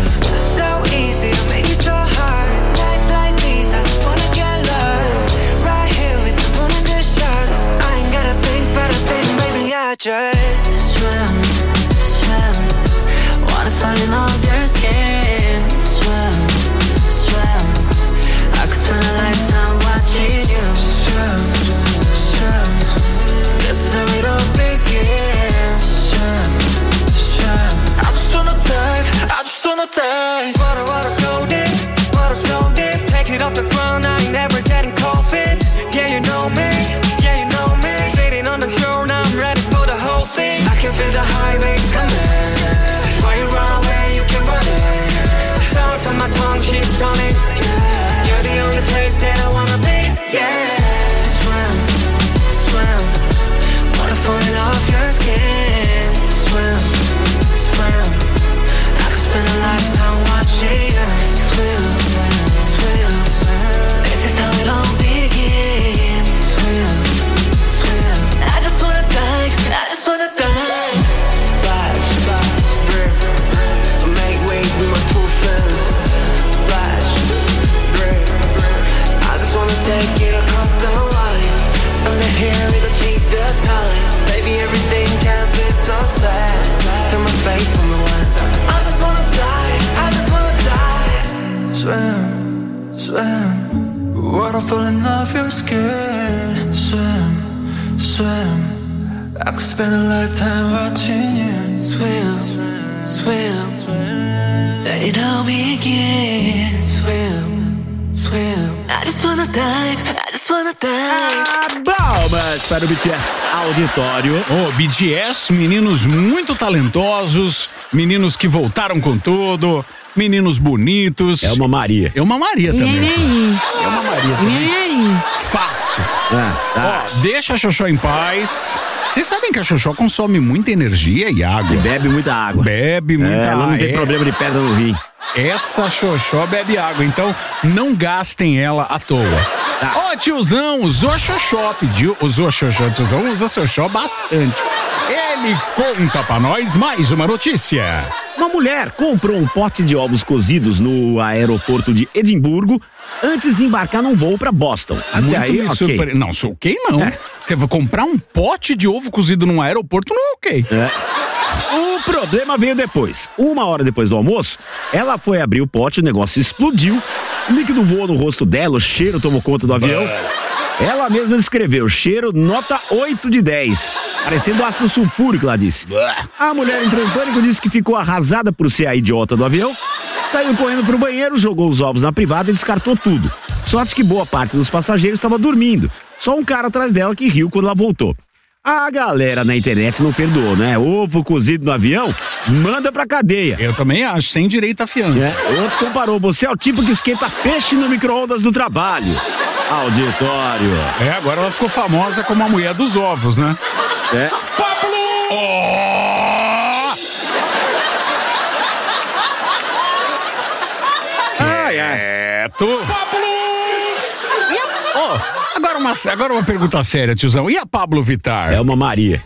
Speaker 11: So easy to make it so hard. Nights like these, I just wanna get lost. Right here with the moon and the stars. I ain't gotta think, but I think maybe I just swim, swim. Wanna fall in love with your skin. Swim, swim. I could spend a lifetime watching you. Swim, swim. This is how it all begins. Swim, swim.
Speaker 17: I just wanna dive, I just wanna dive. Water, water so deep, water so deep. Take it off the ground, I ain't never getting cold feet. Yeah, you know me, yeah, you know me. Sitting on the shore, now I'm ready for the whole thing. I can feel the high waves coming. Why you run away, you can run it. Sound on my tongue, she's stunning. You're the only place that I wanna be, yeah.
Speaker 11: Swim, swim. Water falling off your skin. Swim, swim. I could spend a lifetime watching you. Swim, swim, swim. This is how it all begins. Swim, swim. I just wanna dive. I just wanna dive.
Speaker 17: Splash, splash, drift, drift. Make waves with my two fins. Splash, drift, drift. I just wanna take it across the line. Under here, it'll change the time. Baby, everything can be so sad. Turn my face from the west. I just wanna die, I just wanna die. Swim, swim. Water falling off your skin. Swim, swim. I could spend a lifetime watching you.
Speaker 11: Swim, swim. Let it all begin. Swim, swim. I just wanna dive. I just wanna dive.
Speaker 2: Palmas para o B T S Auditório.
Speaker 3: Ô, B T S, meninos muito talentosos, meninos que voltaram com tudo, meninos bonitos.
Speaker 2: É uma Maria.
Speaker 3: É uma Maria também.
Speaker 18: É
Speaker 3: uma Maria também. Fácil.
Speaker 2: Ah, tá.
Speaker 3: Ó, deixa a Xoxó em paz. Vocês sabem que a Xoxó consome muita energia e água.
Speaker 2: E bebe muita água.
Speaker 3: Bebe muita
Speaker 2: é,
Speaker 3: água.
Speaker 2: Ela não tem problema de pedra no rim.
Speaker 3: Essa Xoxó bebe água, então não gastem ela à toa.
Speaker 2: Tá.
Speaker 3: Ó, tiozão, usou a Xoxó, pediu, usou a Xoxó, tiozão usa a Xoxó bastante. Ele conta pra nós mais uma notícia.
Speaker 2: Uma mulher comprou um pote de ovos cozidos no aeroporto de Edimburgo antes de embarcar num voo pra Boston. Até
Speaker 3: Muito
Speaker 2: aí,
Speaker 3: me
Speaker 2: ok.
Speaker 3: surpre... Não, sou ok não.
Speaker 2: É.
Speaker 3: Você vai comprar um pote de ovo cozido num aeroporto, não é ok.
Speaker 2: É. O problema veio depois. Uma hora depois do almoço, ela foi abrir o pote, o negócio explodiu, o líquido voou no rosto dela, o cheiro tomou conta do avião. Ela mesma descreveu, cheiro nota oito de dez, parecendo ácido sulfúrico, ela disse. A mulher entrou em pânico, disse que ficou arrasada por ser a idiota do avião, saiu correndo pro banheiro, jogou os ovos na privada e descartou tudo. Sorte que boa parte dos passageiros estava dormindo, só um cara atrás dela que riu quando ela voltou. A galera na internet não perdoou, né? Ovo cozido no avião, manda pra cadeia.
Speaker 3: Eu também acho, sem direito à fiança.
Speaker 2: É. Outro comparou, você é o tipo que esquenta peixe no micro-ondas do trabalho. Auditório.
Speaker 3: É, agora ela ficou famosa como a mulher dos ovos, né?
Speaker 2: É.
Speaker 3: Pablo! Oh!
Speaker 2: Ai, ai.
Speaker 3: Quieto. Pablo! Oh, agora uma, agora uma pergunta séria, tiozão. E a Pablo Vittar?
Speaker 2: É uma Maria.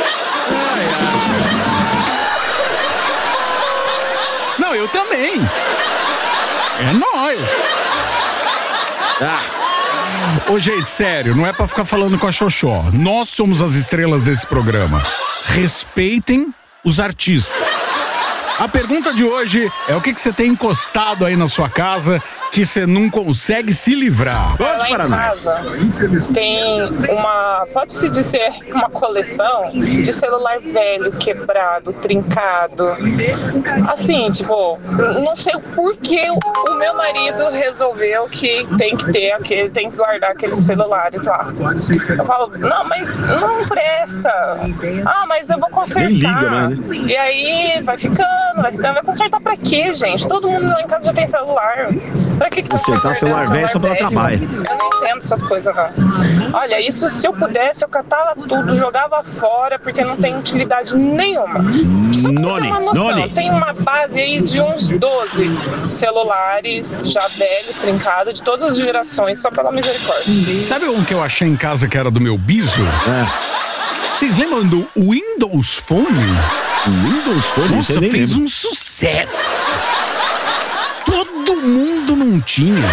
Speaker 3: Não, eu também. É nóis.
Speaker 2: Ah.
Speaker 3: Ô, gente, sério, não é pra ficar falando com a Xoxó. Nós somos as estrelas desse programa. Respeitem os artistas. A pergunta de hoje é o que, que você tem encostado aí na sua casa que você não consegue se livrar.
Speaker 18: Lá em casa tem uma, pode-se dizer, uma coleção de celular velho, quebrado, trincado. Assim, tipo, não sei o porquê o meu marido resolveu que tem que ter aquele, tem que guardar aqueles celulares lá. Eu falo, não, mas não presta. Ah, mas eu vou consertar.
Speaker 2: Nem liga, né?
Speaker 18: E aí vai ficando, vai ficando. Vai consertar pra quê, gente? Todo mundo lá em casa já tem celular. Pra que que vai
Speaker 2: Consertar celular velho só pela trabalho.
Speaker 18: Eu não entendo essas coisas, não. Olha, isso se eu pudesse, eu catava tudo, jogava fora, porque não tem utilidade nenhuma. Só pra
Speaker 2: Noni,
Speaker 18: ter uma noção,
Speaker 2: Noni.
Speaker 18: eu tenho uma base aí de uns doze celulares já velhos, trincados, de todas as gerações, só pela misericórdia.
Speaker 3: Sabe um que eu achei em casa que era do meu biso? Vocês lembram do Windows Phone?
Speaker 2: Windows Phone?
Speaker 3: Nossa,
Speaker 2: Você nem
Speaker 3: fez
Speaker 2: lembra.
Speaker 3: um sucesso. Todo mundo não tinha.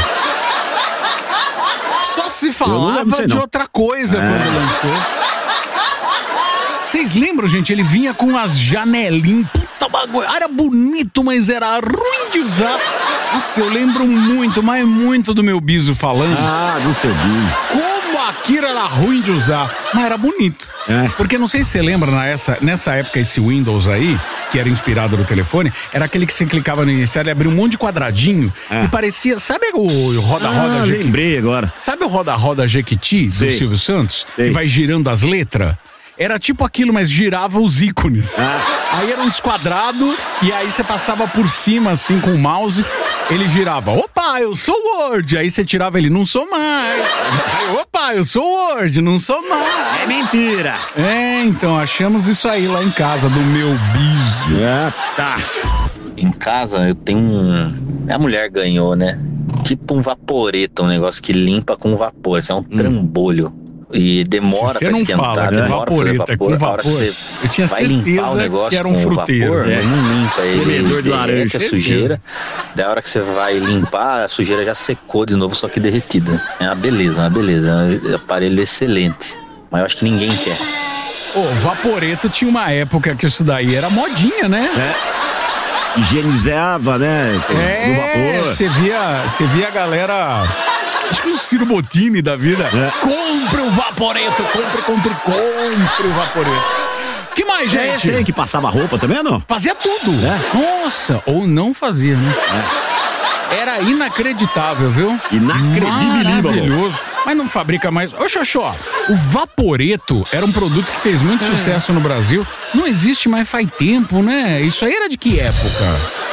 Speaker 3: Só se
Speaker 2: Eu não lembro
Speaker 3: falava
Speaker 2: disso aí,
Speaker 3: de
Speaker 2: não.
Speaker 3: outra coisa
Speaker 2: É.
Speaker 3: quando lançou. Vocês lembram, gente? Ele vinha com as janelinhas. Puta bagulho. Era bonito, mas era ruim de usar. Nossa, eu lembro muito, mas muito do meu biso falando.
Speaker 2: Ah, do seu biso.
Speaker 3: Como aquilo era ruim de usar, mas era bonito.
Speaker 2: É.
Speaker 3: Porque não sei se você lembra, nessa, nessa época, esse Windows aí, que era inspirado no telefone, era aquele que você clicava no iniciar e abria um monte de quadradinho e parecia, sabe o roda-roda
Speaker 2: Ah,
Speaker 3: Jequiti?
Speaker 2: lembrei agora.
Speaker 3: Sabe o roda-roda Jequiti do
Speaker 2: Sei.
Speaker 3: Silvio Santos?
Speaker 2: Sei.
Speaker 3: Que vai girando as letras? Era tipo aquilo, mas girava os ícones. Aí era uns quadrados e aí você passava por cima assim com o mouse, ele girava. Opa, eu sou Word. Aí você tirava ele, não sou mais. Aí, opa, eu sou Word, não sou mais.
Speaker 2: É mentira.
Speaker 3: É, então, achamos isso aí lá em casa, do meu biso.
Speaker 2: Ah, tá.
Speaker 19: Em casa eu tenho um... A mulher ganhou, né? Tipo um vaporeto, um negócio que limpa com vapor. Isso é um trambolho. E demora
Speaker 3: Se você
Speaker 19: pra
Speaker 3: não
Speaker 19: esquentar,
Speaker 3: fala, né?
Speaker 19: demora pra fazer
Speaker 3: Vaporeta,
Speaker 19: vapor.
Speaker 3: com
Speaker 19: A hora que
Speaker 3: vapor.
Speaker 19: você
Speaker 3: Eu tinha
Speaker 19: vai limpar
Speaker 3: certeza
Speaker 19: o negócio
Speaker 3: que era um
Speaker 19: com
Speaker 3: fruteiro.
Speaker 19: vapor,
Speaker 3: É.
Speaker 19: não limpa ele,
Speaker 2: Espremedor de
Speaker 19: ele
Speaker 2: laranja.
Speaker 19: derrete a sujeira. Da hora que você vai limpar, a sujeira já secou de novo, só que derretida. É uma beleza, uma beleza. É um aparelho excelente. Mas eu acho que ninguém quer.
Speaker 3: Ô, vaporeto tinha uma época que isso daí era modinha, né?
Speaker 2: É. Higienizava, né? No
Speaker 3: É,
Speaker 2: vapor.
Speaker 3: você via, você via a galera... Acho que o Ciro Bottini da vida.
Speaker 2: É.
Speaker 3: Compre o vaporeto, compre, compre, compre o vaporeto. Que mais, gente?
Speaker 2: É esse aí que passava roupa também, não?
Speaker 3: Fazia tudo. Nossa, ou não fazia, né? Era inacreditável, viu?
Speaker 2: Inacredibilível.
Speaker 3: Maravilhoso. Mas não fabrica mais. Ô, Xoxó, o Vaporeto era um produto que fez muito sucesso no Brasil. Não existe mais faz tempo, né? Isso aí era de que época?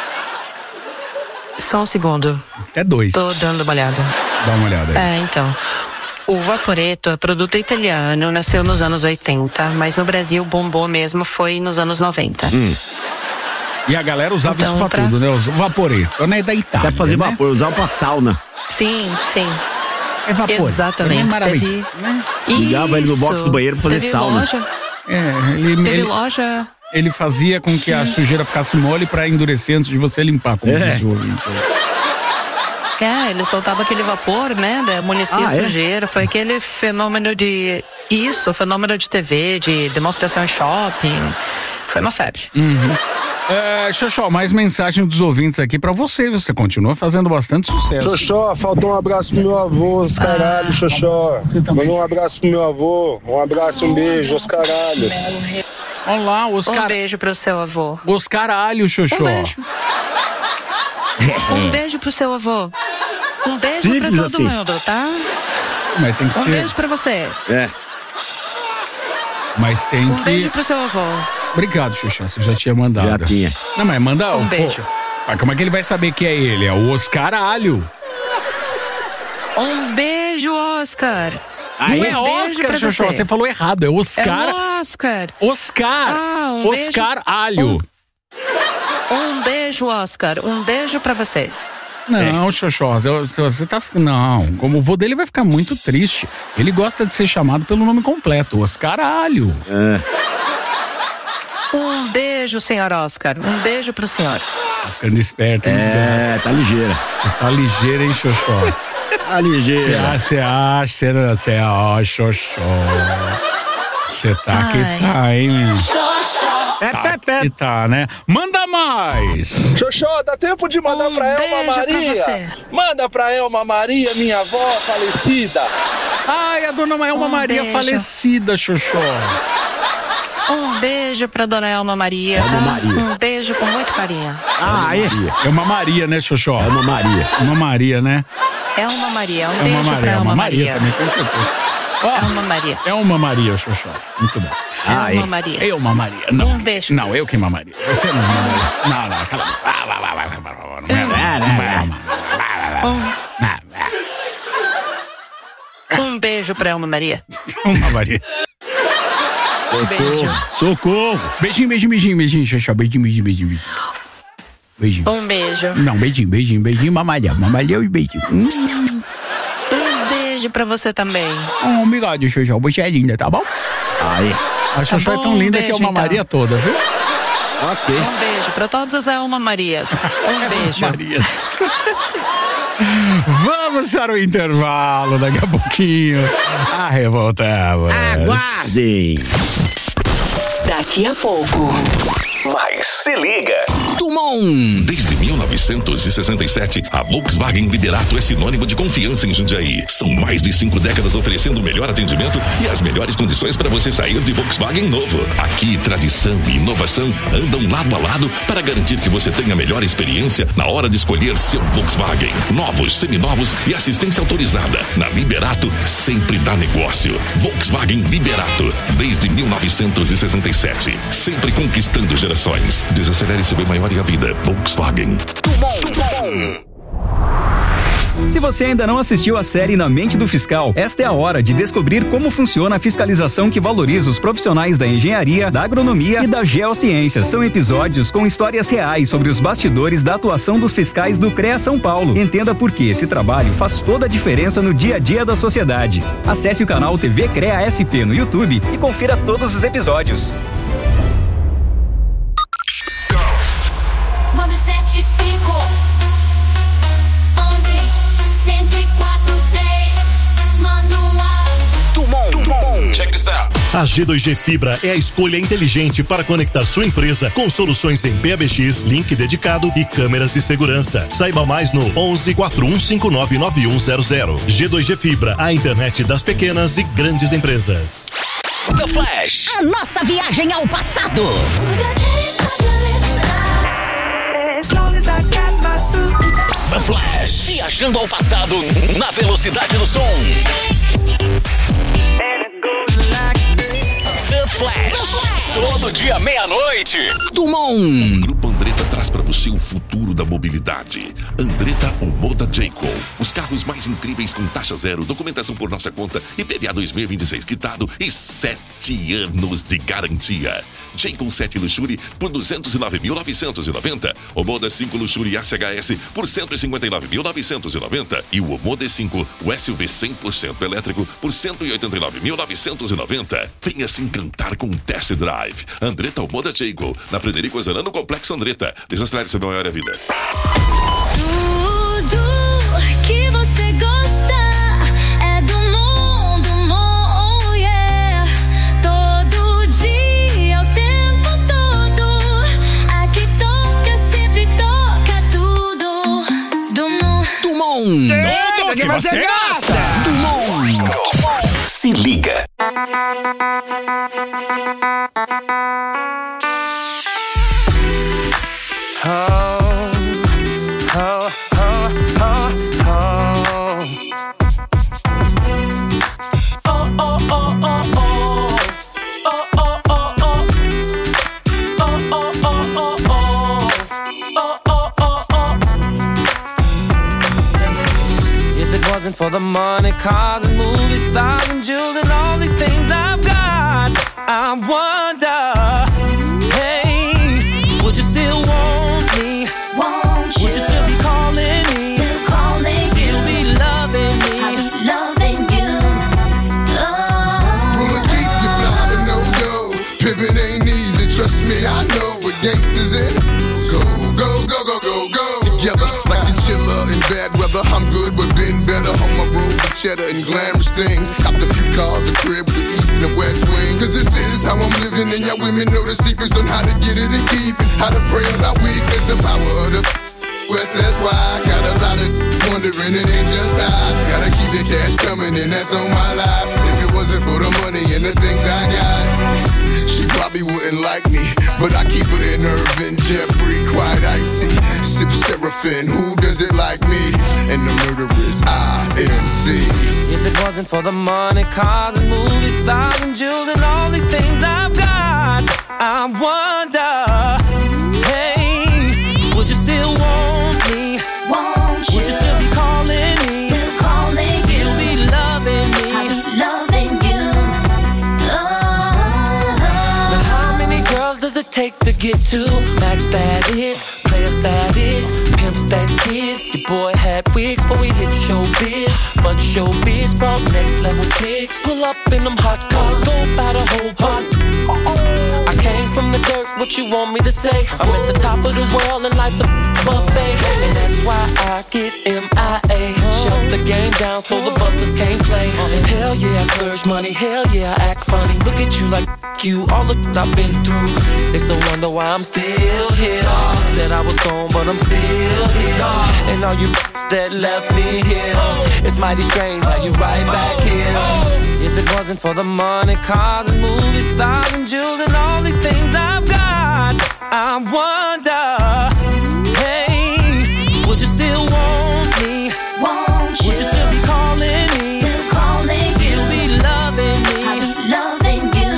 Speaker 4: Só um segundo.
Speaker 3: É dois.
Speaker 4: Tô dando uma olhada.
Speaker 3: Dá uma olhada aí.
Speaker 4: É, então. O Vaporeto é produto italiano, nasceu nos anos oitenta, mas no Brasil bombou mesmo foi nos anos noventa.
Speaker 3: Hum. E a galera usava
Speaker 4: Então,
Speaker 3: isso pra,
Speaker 4: pra-
Speaker 3: tudo, né? Os Vaporeto, né? Da Itália.
Speaker 2: Dá pra fazer
Speaker 3: né?
Speaker 2: vapor, usava pra sauna.
Speaker 4: Sim, sim.
Speaker 3: É vapor.
Speaker 4: Exatamente.
Speaker 3: É maravilha.
Speaker 4: Teve...
Speaker 2: Ligava ele no box do banheiro pra fazer
Speaker 4: Teve
Speaker 2: sauna.
Speaker 4: Loja,
Speaker 3: É, ele,
Speaker 4: teve
Speaker 3: ele,
Speaker 4: loja.
Speaker 3: ele fazia com que a sujeira ficasse mole pra endurecer antes de você limpar, como
Speaker 2: É.
Speaker 3: diz o ouvinte.
Speaker 4: É, ele soltava aquele vapor, né? Da amolecia
Speaker 2: Ah, é?
Speaker 4: sujeira. Foi aquele fenômeno de. Isso, fenômeno de T V, de demonstração em shopping. Foi uma febre.
Speaker 3: Uhum. É, Xoxó, mais mensagem dos ouvintes aqui pra você. Você continua fazendo bastante sucesso.
Speaker 20: Xoxó, faltou um abraço pro meu avô, os caralho, Xoxó. Manda um abraço pro meu avô, um abraço, um beijo, os caralho.
Speaker 3: Olá, Oscar.
Speaker 4: Um beijo pro seu avô.
Speaker 3: Os caralho, Xoxó.
Speaker 4: Um beijo. Um beijo pro seu avô. Um beijo
Speaker 2: Simples
Speaker 4: pra todo
Speaker 2: assim.
Speaker 4: mundo, tá?
Speaker 3: Mas tem que
Speaker 4: Um
Speaker 3: ser.
Speaker 4: beijo pra você.
Speaker 2: É.
Speaker 3: Mas tem
Speaker 4: Um
Speaker 3: que.
Speaker 4: beijo pro seu avô.
Speaker 3: Obrigado, Xoxó. Você já tinha mandado.
Speaker 2: Já tinha.
Speaker 3: Não, mas manda
Speaker 4: Um
Speaker 3: pô,
Speaker 4: beijo.
Speaker 3: Mas como é que ele vai saber que é ele? É o Oscar Alho.
Speaker 4: Um beijo, Oscar.
Speaker 3: Não é
Speaker 4: Um beijo
Speaker 3: Oscar,
Speaker 4: pra
Speaker 3: Xoxó.
Speaker 4: você.
Speaker 3: Você falou errado. É Oscar.
Speaker 4: É Oscar.
Speaker 3: Oscar.
Speaker 4: Ah, um
Speaker 3: Oscar
Speaker 4: beijo.
Speaker 3: Alho.
Speaker 4: Um beijo, Oscar. Um beijo pra você.
Speaker 3: Não, Xoxó, você, você tá. Não, como o vô dele vai ficar muito triste. Ele gosta de ser chamado pelo nome completo, Oscar Alho.
Speaker 2: É.
Speaker 4: Um beijo, senhor Oscar. Um beijo pro senhor.
Speaker 3: Tá ficando esperto, hein,
Speaker 2: É, tá ligeira.
Speaker 3: Você tá ligeiro, hein, Xoxó?
Speaker 2: Tá ligeira.
Speaker 3: Você acha, você acha, você acha, Xoxó. Você tá que
Speaker 4: Ai.
Speaker 3: tá, hein, meu?
Speaker 16: Xoxó,
Speaker 2: É,
Speaker 3: tá,
Speaker 2: pé, pé.
Speaker 3: E tá, né? Manda mais!
Speaker 13: Xoxó, dá tempo de mandar
Speaker 4: Um
Speaker 13: pra Elma
Speaker 4: beijo pra
Speaker 13: Maria?
Speaker 4: você.
Speaker 13: Manda pra Elma Maria, minha avó falecida.
Speaker 3: Ai, a dona Elma
Speaker 4: Um
Speaker 3: Maria
Speaker 4: beijo.
Speaker 3: falecida, Xoxó.
Speaker 4: Um beijo pra dona Elma Maria,
Speaker 2: Elma
Speaker 4: tá?
Speaker 2: Maria.
Speaker 4: Um beijo com muito carinho.
Speaker 2: Ah, aí.
Speaker 3: É uma Maria, né, Xoxó?
Speaker 2: É uma Maria.
Speaker 3: Uma Maria, né?
Speaker 4: É uma Maria, um
Speaker 3: É uma
Speaker 4: beijo
Speaker 3: Maria,
Speaker 4: pra
Speaker 3: é
Speaker 4: Elma
Speaker 3: uma Maria
Speaker 4: Maria.
Speaker 3: também, com certeza.
Speaker 4: É uma Maria.
Speaker 3: É uma Maria, Xoxó. Muito bom.
Speaker 2: Ah,
Speaker 4: Elma
Speaker 2: é.
Speaker 4: Maria.
Speaker 3: Eu, uma Maria. Não,
Speaker 4: Um beijo.
Speaker 3: não, eu que mamaria. Você não mamaria. Não, não, cala a boca. Ah, vai, vai, vai, vai, vai, vai. Não é, não é, não é, não é.
Speaker 4: Um beijo pra Elma Maria.
Speaker 3: Uma Maria.
Speaker 4: Um beijo.
Speaker 2: Socorro.
Speaker 3: Beijinho, beijinho, beijinho, beijinho, Xoxó. Beijinho, beijinho, beijinho, beijinho. Beijinho.
Speaker 4: Um beijo.
Speaker 3: Não, beijinho, beijinho, beijinho, mamalhão. Mamalhão e beijinho. Hum.
Speaker 4: Um beijo pra você também.
Speaker 3: Oh, obrigado, Xoxó. Você é linda, tá bom?
Speaker 2: Aí.
Speaker 3: A Xoxó
Speaker 4: bom,
Speaker 3: é tão linda
Speaker 4: beijo,
Speaker 3: que eu mamaria
Speaker 4: então.
Speaker 3: toda, viu?
Speaker 2: Ok.
Speaker 4: Um beijo pra todas as Elma Marias. Um beijo.
Speaker 3: Marias. Vamos para o intervalo daqui a pouquinho. Ah, revoltamos.
Speaker 2: Aguardem.
Speaker 16: Daqui a pouco.
Speaker 21: Mas se liga! Dumont! Desde mil novecentos e sessenta e sete, a Volkswagen Liberato é sinônimo de confiança em Jundiaí. São mais de cinco décadas oferecendo o melhor atendimento e as melhores condições para você sair de Volkswagen novo. Aqui, tradição e inovação andam lado a lado para garantir que você tenha a melhor experiência na hora de escolher seu Volkswagen. Novos, seminovos e assistência autorizada. Na Liberato, sempre dá negócio. Volkswagen Liberato, desde mil novecentos e sessenta e sete. Sempre conquistando gerações. Desacelere seu bem maior e a vida. Volkswagen.
Speaker 22: Se você ainda não assistiu a série Na Mente do Fiscal, esta é a hora de descobrir como funciona a fiscalização que valoriza os profissionais da engenharia, da agronomia e da geociências. São episódios com histórias reais sobre os bastidores da atuação dos fiscais do CREA São Paulo. Entenda por que esse trabalho faz toda a diferença no dia a dia da sociedade. Acesse o canal T V CREA S P no YouTube e confira todos os episódios.
Speaker 11: Manda sete cinco onze cento e quatro três. Manda um áudio.
Speaker 21: Dumont, Dumont. Check this out.
Speaker 23: A G dois G Fibra é a escolha inteligente para conectar sua empresa com soluções em P A B X, link dedicado e câmeras de segurança. Saiba mais no onze quatro um cinco nove nove um zero zero. G dois G Fibra, a internet das pequenas e grandes empresas.
Speaker 21: The Flash.
Speaker 16: A nossa viagem ao passado.
Speaker 21: The Flash. Viajando ao passado na velocidade do som. The Flash. Todo dia meia-noite. Dumont. Grupo Andretta traz para você o futuro da mobilidade. Andretta Omoda Jayco. Os carros mais incríveis com taxa zero, documentação por nossa conta, I P V A dois mil e vinte e seis quitado e sete anos de garantia. Jayco sete Luxury por duzentos e nove mil novecentos e noventa. Omoda cinco Luxury S H S por cento e cinquenta e nove mil novecentos e noventa. E o Omoda cinco, o S U V cem por cento elétrico por cento e oitenta e nove mil novecentos e noventa. Venha se encantar com um test drive. Andretta Omoda Jayco, na Frederico Ozanam, no Complexo Andretta. Desacelere seu maior a vida.
Speaker 11: Tudo que você gosta é do mundo, oh yeah. Todo dia, o tempo todo. Aqui toca, sempre toca tudo. Do mundo.
Speaker 21: Dumont.
Speaker 11: Tudo
Speaker 21: que você gosta. Dumont. Se liga.
Speaker 17: Oh, oh, oh, oh, oh.
Speaker 11: Oh, oh, oh, oh, oh. Oh, oh, oh, oh. Oh, oh, oh, oh, oh. Oh, oh, oh, oh.
Speaker 17: If it wasn't for the money, cars and movie stars and jewels and all these things I've got, I wonder, hey, would you still want me?
Speaker 11: Won't you?
Speaker 17: Would you still be calling me?
Speaker 11: Still calling you.
Speaker 17: Still be loving me?
Speaker 11: I'll be loving you.
Speaker 24: Pull a deep, you fly to no yo. Pimpin' ain't easy, trust me, I know what gangsters in. Go, go, go, go, go, go. Together, like chinchilla in bad weather. I'm good, but been better on my road with cheddar and glamorous things. Copped a few cars, a crib, we eat in the West Wing. Cause this is how I'm living, and y'all women know the secrets on how to get it and keep it. How to pray on our weakness, the power of the West, that's why I got a lot of wondering, it ain't just I. Gotta keep the cash coming, and that's on my life. If it wasn't for the money and the things I got, she probably wouldn't like me. But I keep her in Irvin, Jeffrey, quite icy. Sip Seraphim, who does it like me? And the murderers, I M C.
Speaker 17: If it wasn't for the money, cars and movie stars and jewels and all these things I've got, I wonder, hey, would you still want me?
Speaker 11: Won't you?
Speaker 17: Would you still be calling me?
Speaker 11: Still calling you.
Speaker 17: You'll be loving me.
Speaker 11: I'll be loving you.
Speaker 17: Now how many girls does it take to get to max status, player status, pimp that kid? Your boy had wigs before we hit showbiz, but showbiz brought next level chicks. Pull up in them hot cars, go about a whole pot. I came from the dirt, what you want me to say? I'm at the top of the world and life's a buffet, and that's why I get M I A. Shut the game down so the busters can't play. Hell yeah, I splurge money, hell yeah, I act funny. Look at you like you, all the I've been through. They still wonder why I'm still here. Said I was gone, but I'm still here. And all you that left me here, it's mighty strange how you right back here. If it wasn't for the money, cars and movie stars and jewels and all these things I've got, I wonder, hey, would you still want me?
Speaker 11: Won't you?
Speaker 17: Would you still be calling me?
Speaker 11: Still calling you.
Speaker 17: You'll be loving me.
Speaker 11: I'll be loving you.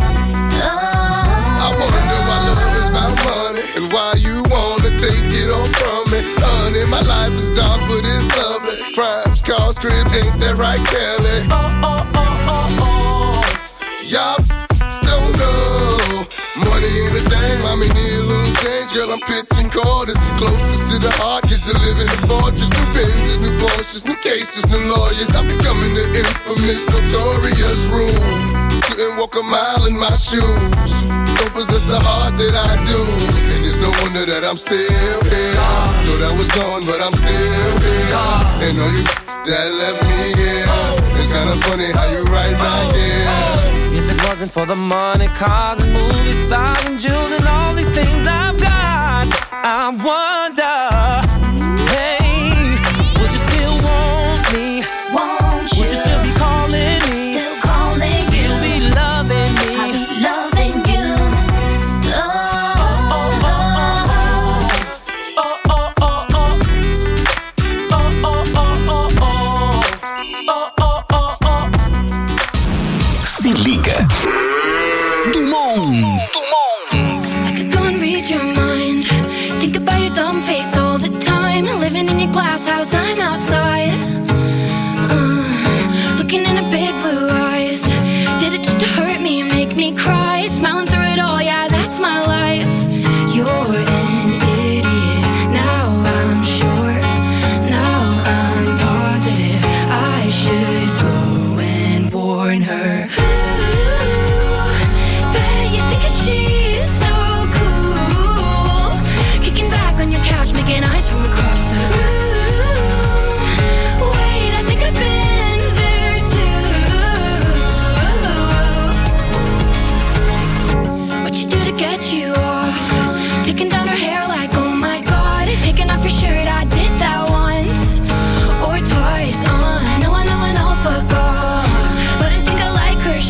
Speaker 24: I wonder why love is about money, and why you wanna take it all from me. Honey, my life is dark, but it's lovely. Crimes, cars, cribs, ain't that right, Kelly?
Speaker 17: Oh, oh, oh, oh, oh.
Speaker 24: Y'all don't know. Money ain't a thing, mommy need a little change. Girl, I'm pitching quarters, closest to the heart. Get to live in the fortress. New Benzes, new Porsches, new cases, new lawyers. I'm becoming the infamous, notorious rule. Couldn't walk a mile in my shoes. Don't possess the heart that I do. And it's no wonder that I'm still here. Thought I was gone, but I'm still here. And all you that left me here, it's kinda funny how you right back here.
Speaker 17: If it wasn't for the money, cars and movie stars and jewels and all these things I've got, I wonder, hey, would you still want me?
Speaker 11: Won't you?
Speaker 17: Would you still be calling me?
Speaker 11: Still calling you.
Speaker 17: You'll be loving me.
Speaker 11: I'll be loving you. Oh,
Speaker 17: oh, oh, oh, oh, oh, oh, oh, oh, oh, oh, oh, oh, oh, oh.
Speaker 21: Se liga. Dumont.
Speaker 11: I could go and read your mind. Think about your dumb face all the time. Living in your glass house, I'm outside. Uh, looking in her big blue eyes. Did it just to hurt me and make me cry? Smiling through it all, yeah, that's my life. You're an idiot. Now I'm sure. Now I'm positive. I should go and warn her. She's so cool. Kicking back on your couch, making eyes from across the room. Wait, I think I've been there too. What you do to get you off? Taking down her hair like, oh my god. Taking off your shirt, I did that once or twice. Uh, no, I know, I know, fuck off. But I think I like her.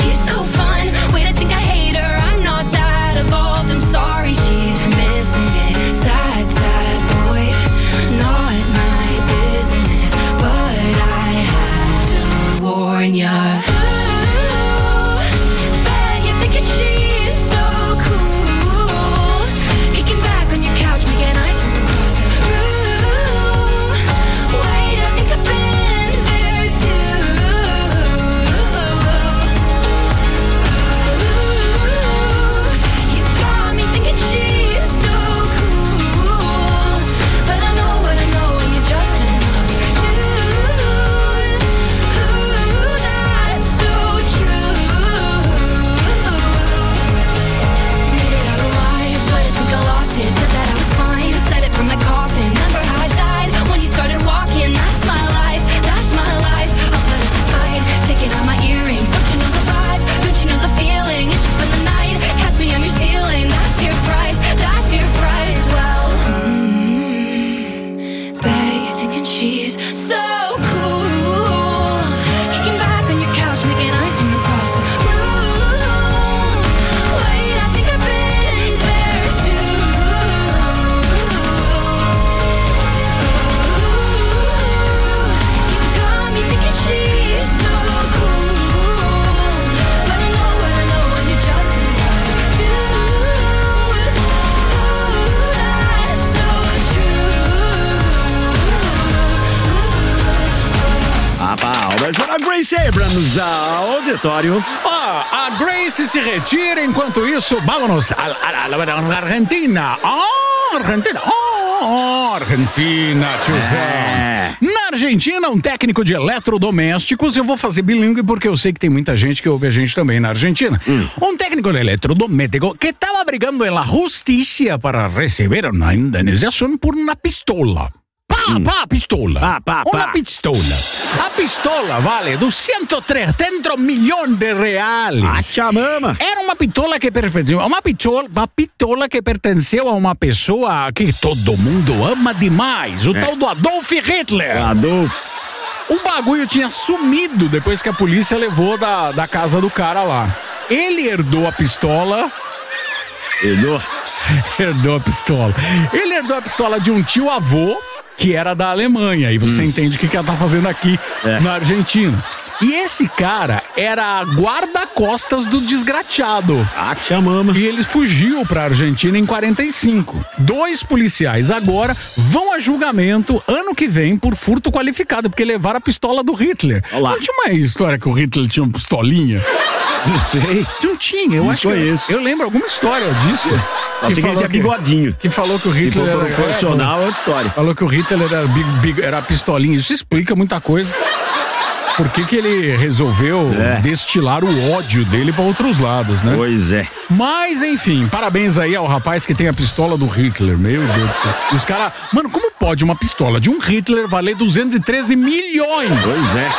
Speaker 2: Vamos ao auditório.
Speaker 3: Ó, a Grace se retira, enquanto isso, vámonos a, a, a, a Argentina. Oh, Argentina. Oh, Argentina, tiozão. É. Na Argentina, um técnico de eletrodomésticos, eu vou fazer bilíngue porque eu sei que tem muita gente que ouve a gente também na Argentina. Hum. Um técnico de eletrodoméstico que estava brigando na justiça para receber uma indenização por uma pistola. Pá, hum. pá, pistola.
Speaker 2: Pá, pá, pá.
Speaker 3: Uma pistola. A pistola vale duzentos e trinta milhões de reais.
Speaker 2: Ah, chamama.
Speaker 3: Era uma pistola que pertenceu, uma pistola, uma pistola que pertenceu a uma pessoa que todo mundo ama demais, o é. tal do Adolf Hitler.
Speaker 2: Adolf.
Speaker 3: O bagulho tinha sumido depois que a polícia levou da, da casa do cara lá. Ele herdou a pistola.
Speaker 2: Herdou?
Speaker 3: Herdou a pistola. Ele herdou a pistola de um tio-avô que era da Alemanha, e você hum. entende o que, que ela tá fazendo aqui é. na Argentina. E esse cara era guarda-costas do desgraçado.
Speaker 2: Ah, que chamama.
Speaker 3: E ele fugiu pra Argentina em quarenta e cinco. Dois policiais agora vão a julgamento ano que vem por furto qualificado, porque levaram a pistola do Hitler.
Speaker 2: Olá.
Speaker 3: Não tinha uma história que o Hitler tinha uma pistolinha?
Speaker 2: Não sei.
Speaker 3: Não tinha, eu
Speaker 2: isso
Speaker 3: acho que
Speaker 2: é
Speaker 3: eu,
Speaker 2: isso.
Speaker 3: eu lembro alguma história disso.
Speaker 2: Só que falou que ele tinha bigodinho.
Speaker 3: Que falou que o Hitler
Speaker 2: Se for
Speaker 3: era
Speaker 2: profissional, é outra história.
Speaker 3: Falou que o Hitler era big, big, era pistolinha. Isso explica muita coisa. Por que que ele resolveu é. destilar o ódio dele para outros lados, né?
Speaker 2: Pois é.
Speaker 3: Mas, enfim, parabéns aí ao rapaz que tem a pistola do Hitler. Meu Deus do céu. E os caras... Mano, como pode uma pistola de um Hitler valer duzentos e treze milhões?
Speaker 2: Pois é.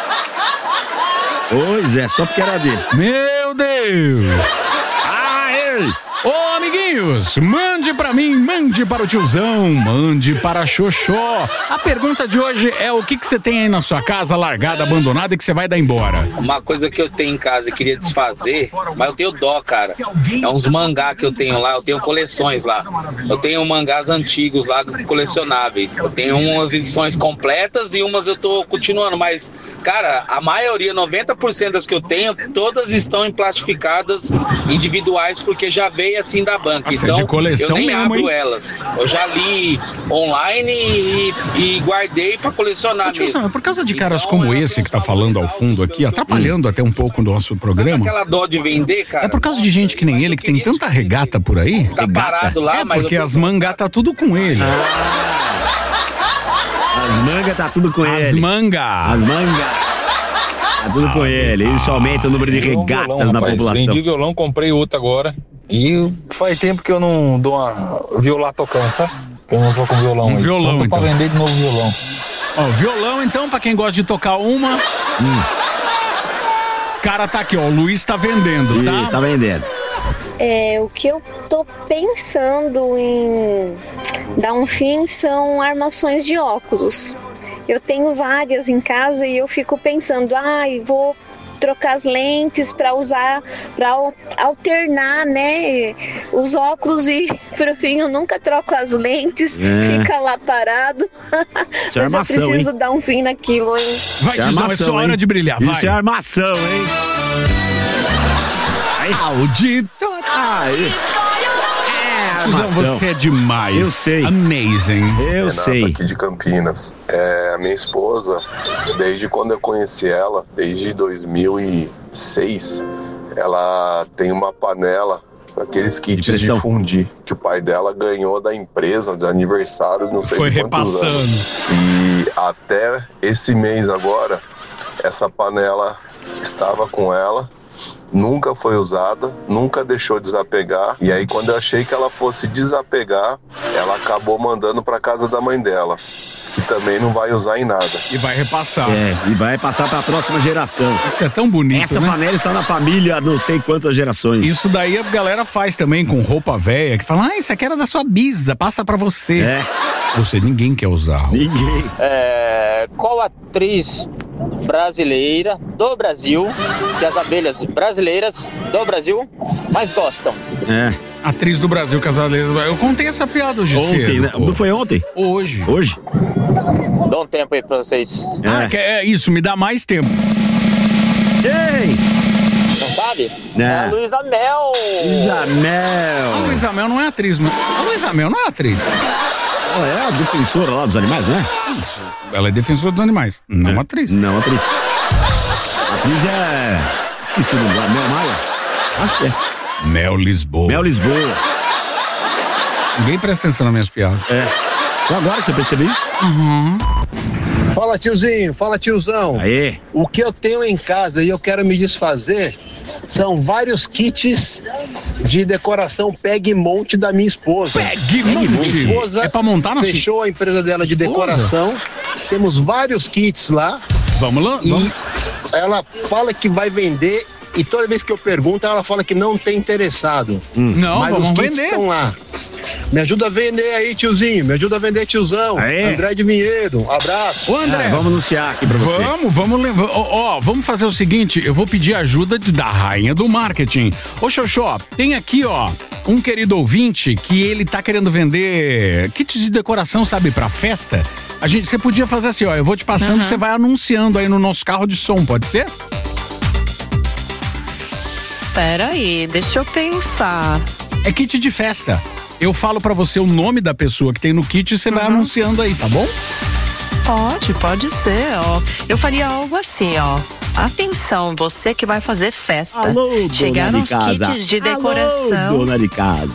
Speaker 2: Pois é, só porque era dele.
Speaker 3: Meu Deus.
Speaker 2: Ah, ei!
Speaker 3: Ô, amiguinhos, mande pra mim, mande para o tiozão, mande para a Xoxó. A pergunta de hoje é o que que você tem aí na sua casa largada, abandonada e que você vai dar embora?
Speaker 5: Uma coisa que eu tenho em casa e queria desfazer, mas eu tenho dó, cara. É uns mangá que eu tenho lá, eu tenho coleções lá. Eu tenho mangás antigos lá, colecionáveis. Eu tenho umas edições completas e umas eu tô continuando, mas, cara, a maioria, noventa por cento das que eu tenho, todas estão emplastificadas, individuais, porque já veio assim da banca.
Speaker 3: Nossa,
Speaker 5: então
Speaker 3: é de coleção
Speaker 5: eu nem
Speaker 3: mesmo,
Speaker 5: abro
Speaker 3: hein?
Speaker 5: elas. Eu já li online e, e guardei pra colecionar.
Speaker 3: Tiozão, é por causa de caras então, como esse que tá falando ao fundo aqui, atrapalhando hum. até um pouco o nosso programa.
Speaker 5: Aquela dó de vender, cara.
Speaker 3: É por causa de gente que nem ele, que tem tanta regata por aí.
Speaker 5: Tá parado lá,
Speaker 3: é
Speaker 5: mas
Speaker 3: porque as mangas tá tudo com ele.
Speaker 2: Ah. As mangas tá tudo com
Speaker 3: as
Speaker 2: ele.
Speaker 3: As mangas.
Speaker 2: As mangas. Tá tudo com ele. Isso aumenta o número de regatas
Speaker 6: violão,
Speaker 2: na
Speaker 6: rapaz.
Speaker 2: população.
Speaker 6: Vendi violão, comprei outro agora. E faz tempo que eu não dou uma violar tocando, sabe? Eu não tô com violão
Speaker 3: um
Speaker 6: aí.
Speaker 3: Violão,
Speaker 6: então.
Speaker 3: então.
Speaker 6: Pra vender de novo violão.
Speaker 3: Ó, violão, então, pra quem gosta de tocar uma. Hum. Cara, tá aqui, ó. O Luiz tá vendendo, tá?
Speaker 2: Ih, tá vendendo.
Speaker 7: É, o que eu tô pensando em dar um fim são armações de óculos. Eu tenho várias em casa e eu fico pensando, ai, ah, vou trocar as lentes para usar, para alternar, né, os óculos e por fim eu nunca troco as lentes, é. fica lá parado.
Speaker 2: Isso é
Speaker 7: Mas
Speaker 2: armação,
Speaker 7: eu preciso
Speaker 2: hein?
Speaker 7: dar um fim naquilo, hein?
Speaker 3: Vai, Tizão, é sua hora de brilhar, vai.
Speaker 2: Isso é armação, hein?
Speaker 3: Aí. Auditório.
Speaker 2: Aí.
Speaker 3: Suzão, você é demais.
Speaker 2: Eu sei.
Speaker 3: Amazing.
Speaker 2: Eu
Speaker 9: Renato,
Speaker 2: sei.
Speaker 9: aqui de Campinas. É, a minha esposa, desde quando eu conheci ela, desde dois mil e seis, ela tem uma panela, aqueles kits de, de fundir, que o pai dela ganhou da empresa, de aniversário, não sei
Speaker 3: Foi
Speaker 9: de quantos
Speaker 3: repassando.
Speaker 9: anos. E até esse mês agora, essa panela estava com ela. Nunca foi usada, nunca deixou desapegar. E aí quando eu achei que ela fosse desapegar, ela acabou mandando pra casa da mãe dela, que também não vai usar em nada.
Speaker 3: E vai repassar.
Speaker 2: É, e vai passar pra próxima geração.
Speaker 3: Isso é tão bonito,
Speaker 2: Essa
Speaker 3: né?
Speaker 2: panela está na família há não sei quantas gerações.
Speaker 3: Isso daí a galera faz também com roupa velha, que fala, ah, isso aqui era da sua bisa, passa pra você.
Speaker 2: É.
Speaker 3: Você, ninguém quer usar roupa.
Speaker 2: Ninguém.
Speaker 25: É, qual atriz brasileira do Brasil, que as abelhas brasileiras do Brasil mais gostam?
Speaker 2: É.
Speaker 3: Atriz do Brasil, que as abelhas... Eu contei essa piada hoje
Speaker 2: Ontem,
Speaker 3: cedo,
Speaker 2: né? Não foi ontem?
Speaker 3: Hoje.
Speaker 2: Hoje?
Speaker 25: Dá um tempo aí pra vocês.
Speaker 2: É.
Speaker 3: Ah, que é isso, me dá mais tempo.
Speaker 2: Ei!
Speaker 25: Não sabe?
Speaker 2: Não.
Speaker 25: É a Luísa Mel.
Speaker 2: Luísa Mel.
Speaker 3: A Luísa Mel não é atriz, mas... A Luísa Mel não é atriz.
Speaker 2: Ela é a defensora lá dos animais, né?
Speaker 3: Isso. Ela é defensora dos animais, não
Speaker 2: é.
Speaker 3: atriz.
Speaker 2: Não atriz. Atriz é... Esqueci o nome dela. Mel Maia? Acho que é.
Speaker 3: Mel Lisboa.
Speaker 2: Mel Lisboa.
Speaker 3: Ninguém presta atenção nas minhas piadas.
Speaker 2: É. Só agora que você percebeu isso?
Speaker 3: Uhum.
Speaker 8: Fala, tiozinho. Fala, tiozão.
Speaker 2: Aê.
Speaker 8: O que eu tenho em casa e eu quero me desfazer são vários kits de decoração Peg Monte da minha esposa.
Speaker 3: Peg Monte?
Speaker 8: Minha esposa
Speaker 3: é pra montar na
Speaker 8: fechou a empresa dela de decoração. Temos vários kits lá.
Speaker 3: Vamos lá.
Speaker 8: E
Speaker 3: vamos.
Speaker 8: ela fala que vai vender e toda vez que eu pergunto ela fala que não tem interessado.
Speaker 3: Hum. Não,
Speaker 8: mas
Speaker 3: vamos
Speaker 8: os kits
Speaker 3: vender.
Speaker 8: estão lá. Me ajuda a vender aí, tiozinho. Me ajuda a vender, tiozão.
Speaker 2: Aê.
Speaker 8: André de Vinhedo. Um abraço.
Speaker 3: Ô, André.
Speaker 2: Ah, vamos anunciar aqui pra você.
Speaker 3: Vamos, vamos levar. Ó, ó, vamos fazer o seguinte: eu vou pedir ajuda de- da rainha do marketing. Ô, Xoxó, tem aqui, ó, um querido ouvinte que ele tá querendo vender kits de decoração, sabe, pra festa. A gente, você podia fazer assim, ó, eu vou te passando,
Speaker 4: Uhum.
Speaker 3: você vai anunciando aí no nosso carro de som, pode ser?
Speaker 4: Pera aí, deixa eu pensar.
Speaker 3: É kit de festa. Eu falo pra você o nome da pessoa que tem no kit e você vai
Speaker 4: Uhum.
Speaker 3: anunciando aí, tá bom?
Speaker 4: Pode, pode ser, ó. Eu faria algo assim, ó. Atenção, você que vai fazer festa.
Speaker 2: Alô, dona
Speaker 4: Chegaram
Speaker 2: de
Speaker 4: os
Speaker 2: casa.
Speaker 4: kits de
Speaker 2: Alô,
Speaker 4: decoração.
Speaker 2: dona de casa.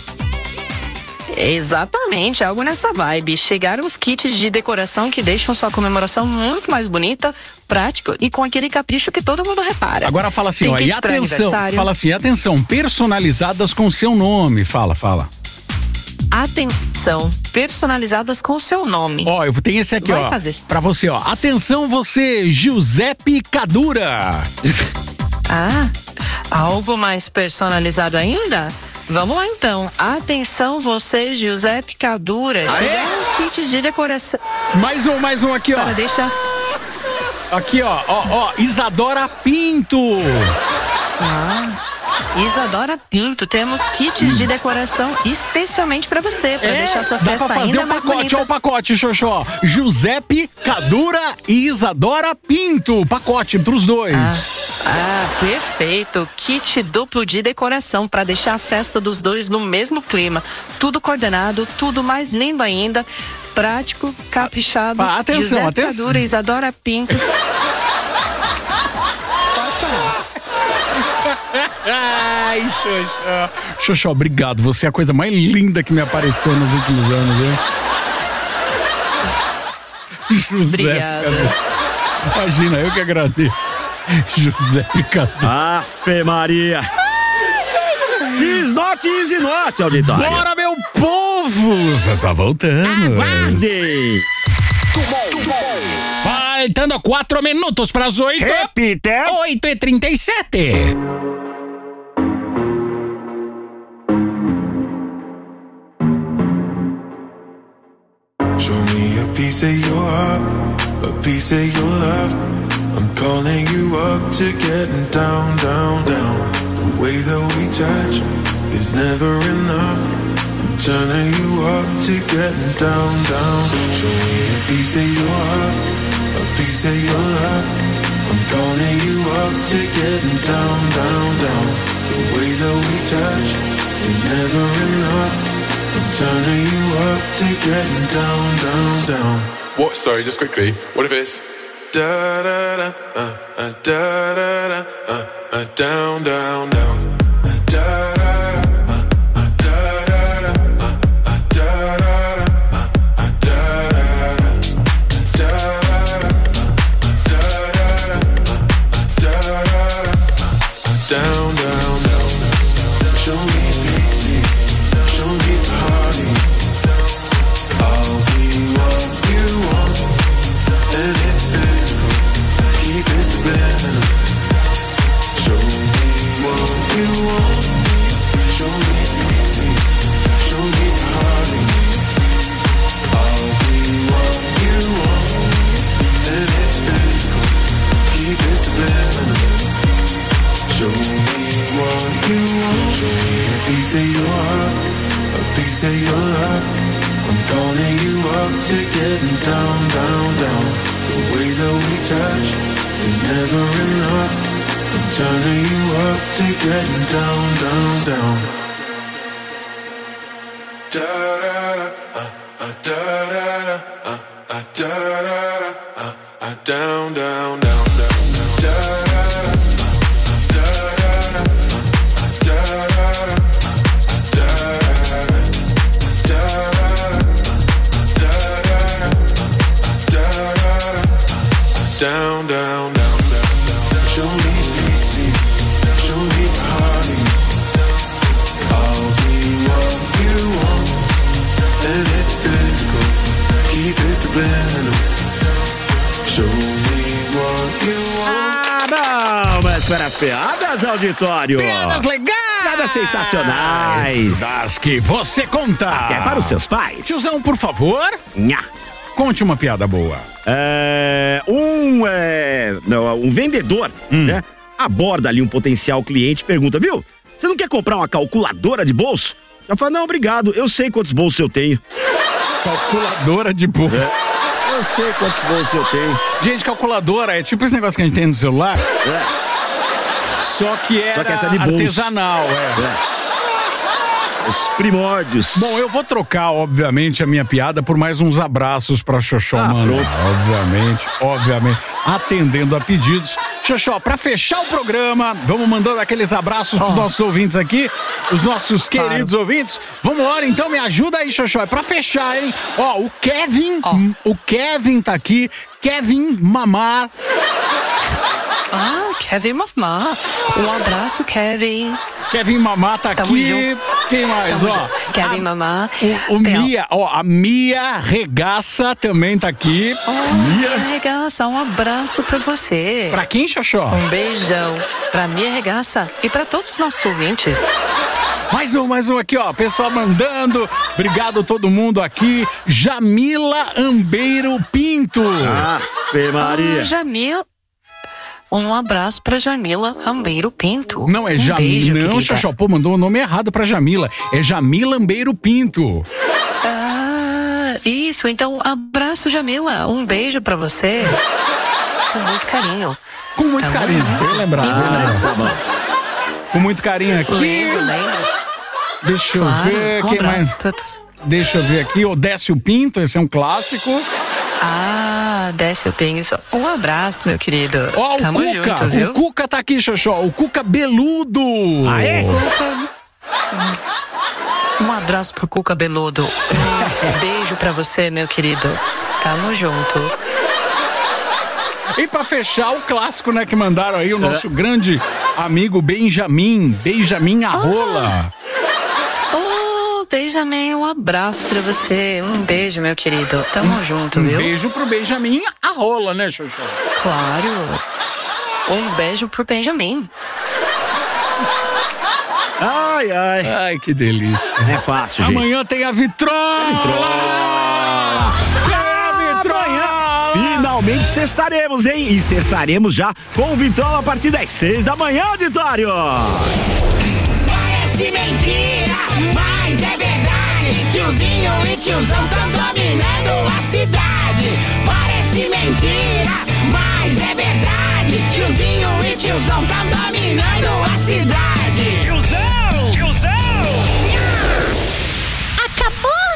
Speaker 4: Exatamente, algo nessa vibe. Chegaram os kits de decoração que deixam sua comemoração muito mais bonita, prático e com aquele capricho que todo mundo repara.
Speaker 3: Agora fala assim,
Speaker 4: Tem
Speaker 3: ó, e
Speaker 4: kit pra
Speaker 3: atenção,
Speaker 4: aniversário.
Speaker 3: fala assim, atenção, personalizadas com seu nome. Fala, fala.
Speaker 4: Atenção, personalizadas com o seu nome.
Speaker 3: Ó, eu tenho esse aqui,
Speaker 4: Vai
Speaker 3: ó.
Speaker 4: fazer.
Speaker 3: Pra você, ó. Atenção, você, Giuseppe Cadura.
Speaker 4: Ah, algo mais personalizado ainda? Vamos lá então. Atenção, você, Giuseppe Cadura. Chegaram os kits de decoração.
Speaker 3: Mais um, mais um aqui, ó.
Speaker 4: Para deixar.
Speaker 3: Aqui, ó, ó, ó, Isadora Pinto.
Speaker 4: Ah, Isadora Pinto, temos kits de decoração especialmente pra você, pra deixar sua
Speaker 3: dá
Speaker 4: festa
Speaker 3: pra fazer
Speaker 4: ainda
Speaker 3: o
Speaker 4: mais
Speaker 3: pacote,
Speaker 4: bonita.
Speaker 3: ó, o pacote, Xoxó. Giuseppe Cadura e Isadora Pinto. Pacote pros dois.
Speaker 4: Ah, perfeito. Kit duplo de decoração pra deixar a festa dos dois no mesmo clima. Tudo coordenado, tudo mais lindo ainda. Prático, caprichado.
Speaker 3: Ah, atenção,
Speaker 4: Giuseppe
Speaker 3: atenção.
Speaker 4: Cadura, Isadora Pinto.
Speaker 3: Ai, Xoxó. Xoxó, obrigado. Você é a coisa mais linda que me apareceu nos últimos anos, viu? José.
Speaker 4: Obrigada.
Speaker 3: Imagina, eu que agradeço. José Picador.
Speaker 2: Afe Maria. Is not easy not, auditório.
Speaker 3: Bora, meu povo! Você está voltando.
Speaker 2: Aguarde.
Speaker 3: Faltando quatro minutos para as oito.
Speaker 2: Repita.
Speaker 3: Oito e trinta e sete.
Speaker 1: Show me a piece of your heart, a piece of your love. I'm calling you up to getting down, down, down. The way that we touch is never enough. I'm turning you up to getting down, down. Show me a piece of your heart, a piece of your love. I'm calling you up to getting down, down, down. The way that we touch is never enough. I'm turning you up to getting down, down, down.
Speaker 10: What? Sorry, just quickly. What if it's
Speaker 1: Da da da, uh, uh, da da da, uh, uh, down, down, down. Uh, da da da, uh, uh, da da da, uh, uh, da da da, uh, uh, da da da, da da da, uh, da da da, uh, uh, da da da, uh, uh, down, down, down. Show me pity, show me party. I'll be what you want, and it's physical. Keep it spinning. Show me what you want. Show me pity, show me party. I'll be what you want, and it's physical. Keep it spinning. Show me what you want. Show me a piece of your heart, a piece of your love. I'm calling you up to getting down, down, down. The way that we touch is never enough. I'm turning you up to getting down, down, down. Da da da, uh, uh, da da da, uh, uh, da da da, uh, uh, down, down, down, down, down. Da da da.
Speaker 2: para as piadas, auditório.
Speaker 3: Piadas legais.
Speaker 2: Piadas sensacionais.
Speaker 3: Das que você conta.
Speaker 2: Até para os seus pais.
Speaker 3: Tiozão, por favor.
Speaker 2: Nha.
Speaker 3: Conte uma piada boa.
Speaker 2: É, um, é, não, um vendedor, hum. né, aborda ali um potencial cliente e pergunta, viu, você não quer comprar uma calculadora de bolso? Ela fala, não, obrigado, eu sei quantos bolsos eu tenho.
Speaker 3: Calculadora de bolso.
Speaker 2: É, eu sei quantos bolsos eu tenho.
Speaker 3: Gente, calculadora é tipo esse negócio que a gente tem no celular.
Speaker 2: É.
Speaker 3: Só que é artesanal, é.
Speaker 2: é. Os primórdios.
Speaker 3: Bom, eu vou trocar, obviamente, a minha piada por mais uns abraços pra Xoxó,
Speaker 2: ah,
Speaker 3: mano.
Speaker 2: Pronto.
Speaker 3: Obviamente, obviamente. Atendendo a pedidos. Xoxó, pra fechar o programa, vamos mandando aqueles abraços pros oh. nossos ouvintes aqui, os nossos queridos claro. ouvintes. Vamos lá, então, me ajuda aí, Xoxó. É pra fechar, hein? Ó, o Kevin, oh. o Kevin tá aqui. Kevin Mamar.
Speaker 4: Ah, Kevin Mamar. Um abraço, Kevin.
Speaker 3: Kevin Mamá tá
Speaker 4: Tamo
Speaker 3: aqui.
Speaker 4: junto.
Speaker 3: Quem mais,
Speaker 4: Tamo
Speaker 3: ó?
Speaker 4: junto. Kevin
Speaker 3: a,
Speaker 4: Mamá.
Speaker 3: O, o Mia, ó, a Mia Regaça também tá aqui.
Speaker 4: Oh, Mia Regaça, um abraço pra você.
Speaker 3: Pra quem, Xoxó?
Speaker 4: Um beijão pra Mia Regaça e pra todos os nossos ouvintes.
Speaker 3: Mais um, mais um aqui, ó. Pessoal mandando. Obrigado todo mundo aqui. Jamila Ambeiro Pinto.
Speaker 2: Ah, Fê Maria.
Speaker 4: Ah, Jamila. Um abraço pra Jamila Ambeiro Pinto.
Speaker 3: Não, é
Speaker 4: um
Speaker 3: Jamila. Não, Xoxó, pô, mandou o nome errado pra Jamila. É Jamila Ambeiro Pinto.
Speaker 4: Ah, isso. Então, abraço, Jamila. Um beijo pra você. Com muito carinho.
Speaker 3: Com muito
Speaker 4: tá
Speaker 3: carinho. Bem lembrado.
Speaker 4: Um abraço pra todos.
Speaker 3: Com muito carinho aqui.
Speaker 4: Lembro, lembro.
Speaker 3: Deixa
Speaker 4: claro,
Speaker 3: eu ver.
Speaker 4: Um
Speaker 3: Quem
Speaker 4: abraço
Speaker 3: mais?
Speaker 4: pra todos.
Speaker 3: Deixa eu ver aqui. Odécio Pinto, esse é um clássico.
Speaker 4: Ah, Décio Pinto. Um abraço, meu querido.
Speaker 3: Ó,
Speaker 4: Tamo
Speaker 3: o Cuca,
Speaker 4: junto, viu?
Speaker 3: o Cuca tá aqui, Xoxó. O Cuca Beludo.
Speaker 2: Ah, é?
Speaker 4: Cuca. Um abraço pro Cuca Beludo. Um beijo pra você, meu querido. Tamo junto.
Speaker 3: E pra fechar, o clássico, né, que mandaram aí, o nosso é. grande amigo Benjamin. Benjamin Arrola.
Speaker 4: Ah. Benjamin, um abraço pra você. Um beijo, meu querido. Tamo um, junto,
Speaker 3: um
Speaker 4: viu?
Speaker 3: Um beijo pro Benjamin Arrola, né, Xoxó?
Speaker 4: Claro. Um beijo pro Benjamin.
Speaker 2: Ai, ai.
Speaker 3: Ai, que delícia.
Speaker 2: É fácil, gente.
Speaker 3: Amanhã tem a Vitrola.
Speaker 2: Vitrola. É, Vitrola. Finalmente sextaremos, hein? E sextaremos já com o Vitrola a partir das seis da manhã, auditório.
Speaker 12: Parece mentira, mas é verdade. Tiozinho e tiozão tão dominando a cidade. Parece mentira, mas é verdade. Tiozinho e tiozão tão dominando a cidade.